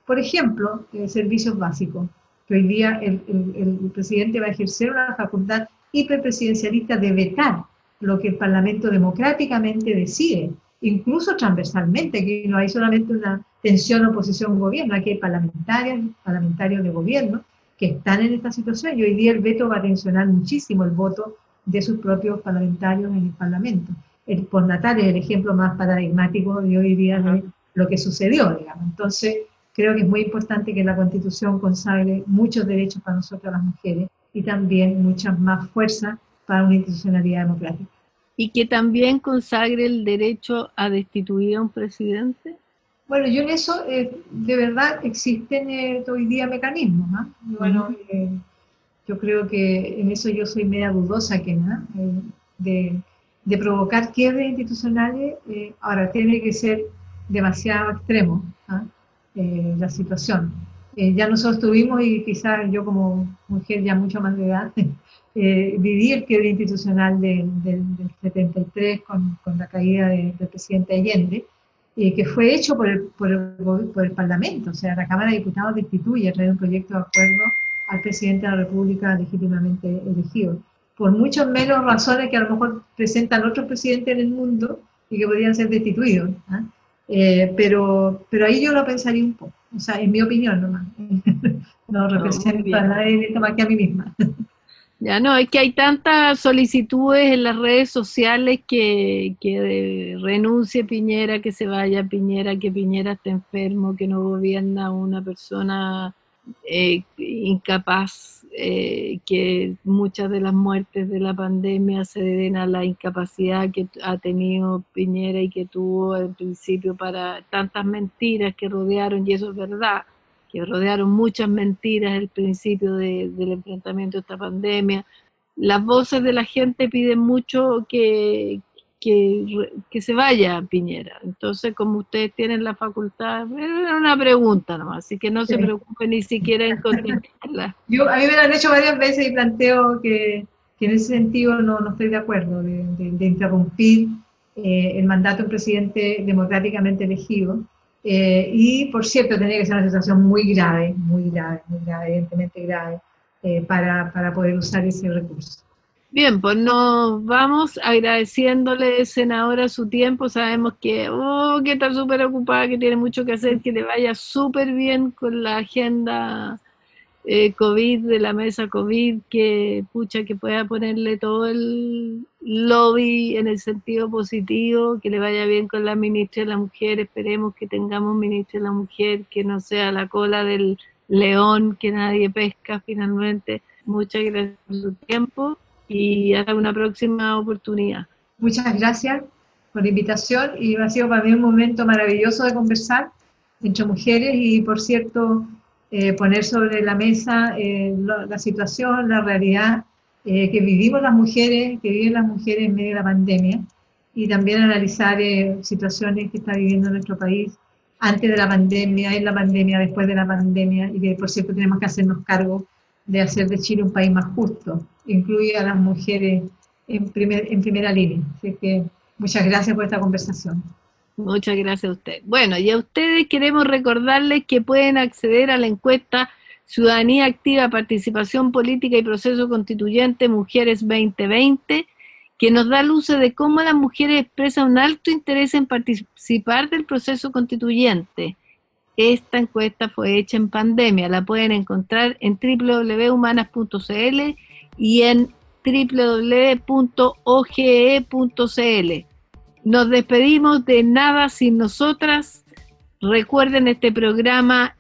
Por ejemplo, eh, servicios básicos, que hoy día el, el, el presidente va a ejercer una facultad hiperpresidencialista de vetar lo que el Parlamento democráticamente decide, incluso transversalmente. Aquí no hay solamente una tensión oposición-gobierno, aquí hay parlamentarias, parlamentarios de gobierno que están en esta situación, y hoy día el veto va a tensionar muchísimo el voto de sus propios parlamentarios en el Parlamento. El postnatal es el ejemplo más paradigmático de hoy día de lo que sucedió, digamos. Entonces, creo que es muy importante que la Constitución consagre muchos derechos para nosotras las mujeres y también muchas más fuerzas para una institucionalidad democrática. ¿Y que también consagre el derecho a destituir a un presidente? Bueno, yo en eso, eh, de verdad, existen eh, hoy día mecanismos, ¿no? Bueno, eh, yo creo que en eso yo soy media dudosa que nada, eh, de, de provocar quiebres institucionales. Eh, ahora, tiene que ser demasiado extremo, ¿ah? eh, la situación. Eh, ya nosotros tuvimos, y quizás yo como mujer ya mucho más de edad, eh, viví el quiebre institucional de, de, del setenta y tres con, con la caída de, del presidente Allende, eh, que fue hecho por el, por, el, por el Parlamento. O sea, la Cámara de Diputados destituye a través de un proyecto de acuerdo al presidente de la República legítimamente elegido, por muchas menos razones que a lo mejor presentan otros presidentes en el mundo y que podrían ser destituidos, ¿eh? Eh, pero, pero ahí yo lo pensaría un poco, o sea, en mi opinión nomás, no represento no, a nadie más que a mí misma. Ya no, es que hay tantas solicitudes en las redes sociales que, que renuncie Piñera, que se vaya Piñera, que Piñera esté enfermo, que no gobierna una persona eh, incapaz, eh, que muchas de las muertes de la pandemia se deben a la incapacidad que ha tenido Piñera y que tuvo al principio para tantas mentiras que rodearon, y eso es verdad, que rodearon muchas mentiras al principio de, del enfrentamiento a esta pandemia. Las voces de la gente piden mucho que, que, que se vaya Piñera. Entonces, como ustedes tienen la facultad, era una pregunta nomás, así que no sí. se preocupen ni siquiera en contestarla. Yo, a mí me lo han hecho varias veces y planteo que, que en ese sentido no, no estoy de acuerdo, de, de, de interrumpir eh, el mandato de un presidente democráticamente elegido. Eh, y, por cierto, tenía que ser una situación muy grave, muy grave, muy grave, evidentemente grave, eh, para, para poder usar ese recurso. Bien, pues nos vamos agradeciéndole, senadora, su tiempo. Sabemos que, oh, que está súper ocupada, que tiene mucho que hacer, que le vaya súper bien con la agenda eh, COVID, de la mesa COVID, que pucha, que pueda ponerle todo el lobby en el sentido positivo, que le vaya bien con la ministra de la Mujer. Esperemos que tengamos ministra de la Mujer, que no sea la cola del león, que nadie pesca finalmente. Muchas gracias por su tiempo y hasta una próxima oportunidad. Muchas gracias por la invitación, y ha sido para mí un momento maravilloso de conversar entre mujeres y, por cierto, eh, poner sobre la mesa eh, lo, la situación, la realidad eh, que vivimos las mujeres, que viven las mujeres en medio de la pandemia, y también analizar eh, situaciones que está viviendo nuestro país antes de la pandemia, en la pandemia, después de la pandemia, y que, por cierto, tenemos que hacernos cargo de hacer de Chile un país más justo, incluye a las mujeres en, primer, en primera línea. Así que muchas gracias por esta conversación. Muchas gracias a usted. Bueno, y a ustedes queremos recordarles que pueden acceder a la encuesta Ciudadanía Activa, Participación Política y Proceso Constituyente Mujeres veinte veinte, que nos da luces de cómo las mujeres expresan un alto interés en participar del proceso constituyente. Esta encuesta fue hecha en pandemia, la pueden encontrar en doble u doble u doble u punto humanas punto c l y en doble u doble u doble u punto o g e punto c l. Nos despedimos de Nada Sin Nosotras. Recuerden, este programa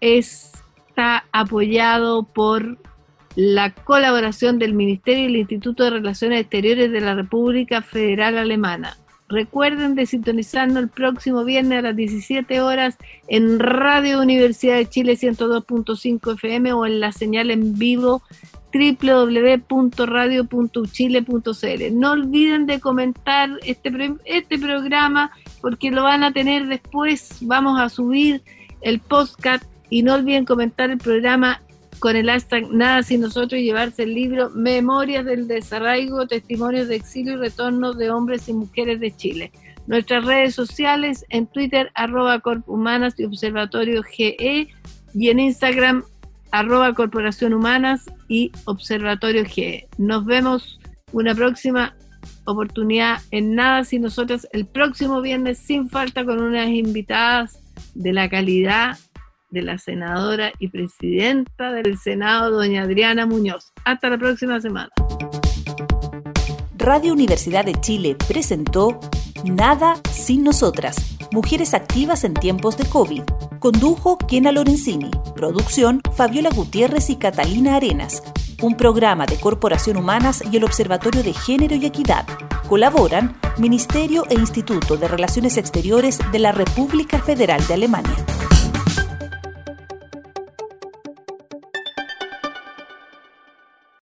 está apoyado por la colaboración del Ministerio y el Instituto de Relaciones Exteriores de la República Federal Alemana. Recuerden de sintonizarnos el próximo viernes a las diecisiete horas en Radio Universidad de Chile ciento dos punto cinco F M o en la señal en vivo doble u doble u doble u punto radio punto u chile punto c l. No olviden de comentar este, este programa, porque lo van a tener después. Vamos a subir el podcast, y no olviden comentar el programa con el hashtag Nada Sin Nosotros y llevarse el libro Memorias del Desarraigo, Testimonios de Exilio y Retorno de Hombres y Mujeres de Chile. Nuestras redes sociales en Twitter, arroba Corp Humanas y Observatorio G E, y en Instagram arroba Corporación Humanas y Observatorio G. Nos vemos una próxima oportunidad en Nada Sin Nosotras el próximo viernes sin falta con unas invitadas de la calidad de la senadora y presidenta del Senado, doña Adriana Muñoz. Hasta la próxima semana. Radio Universidad de Chile presentó Nada Sin Nosotras, Mujeres Activas en Tiempos de COVID. Condujo Kena Lorenzini. Producción Fabiola Gutiérrez y Catalina Arenas. Un programa de Corporación Humanas y el Observatorio de Género y Equidad. Colaboran Ministerio e Instituto de Relaciones Exteriores de la República Federal de Alemania.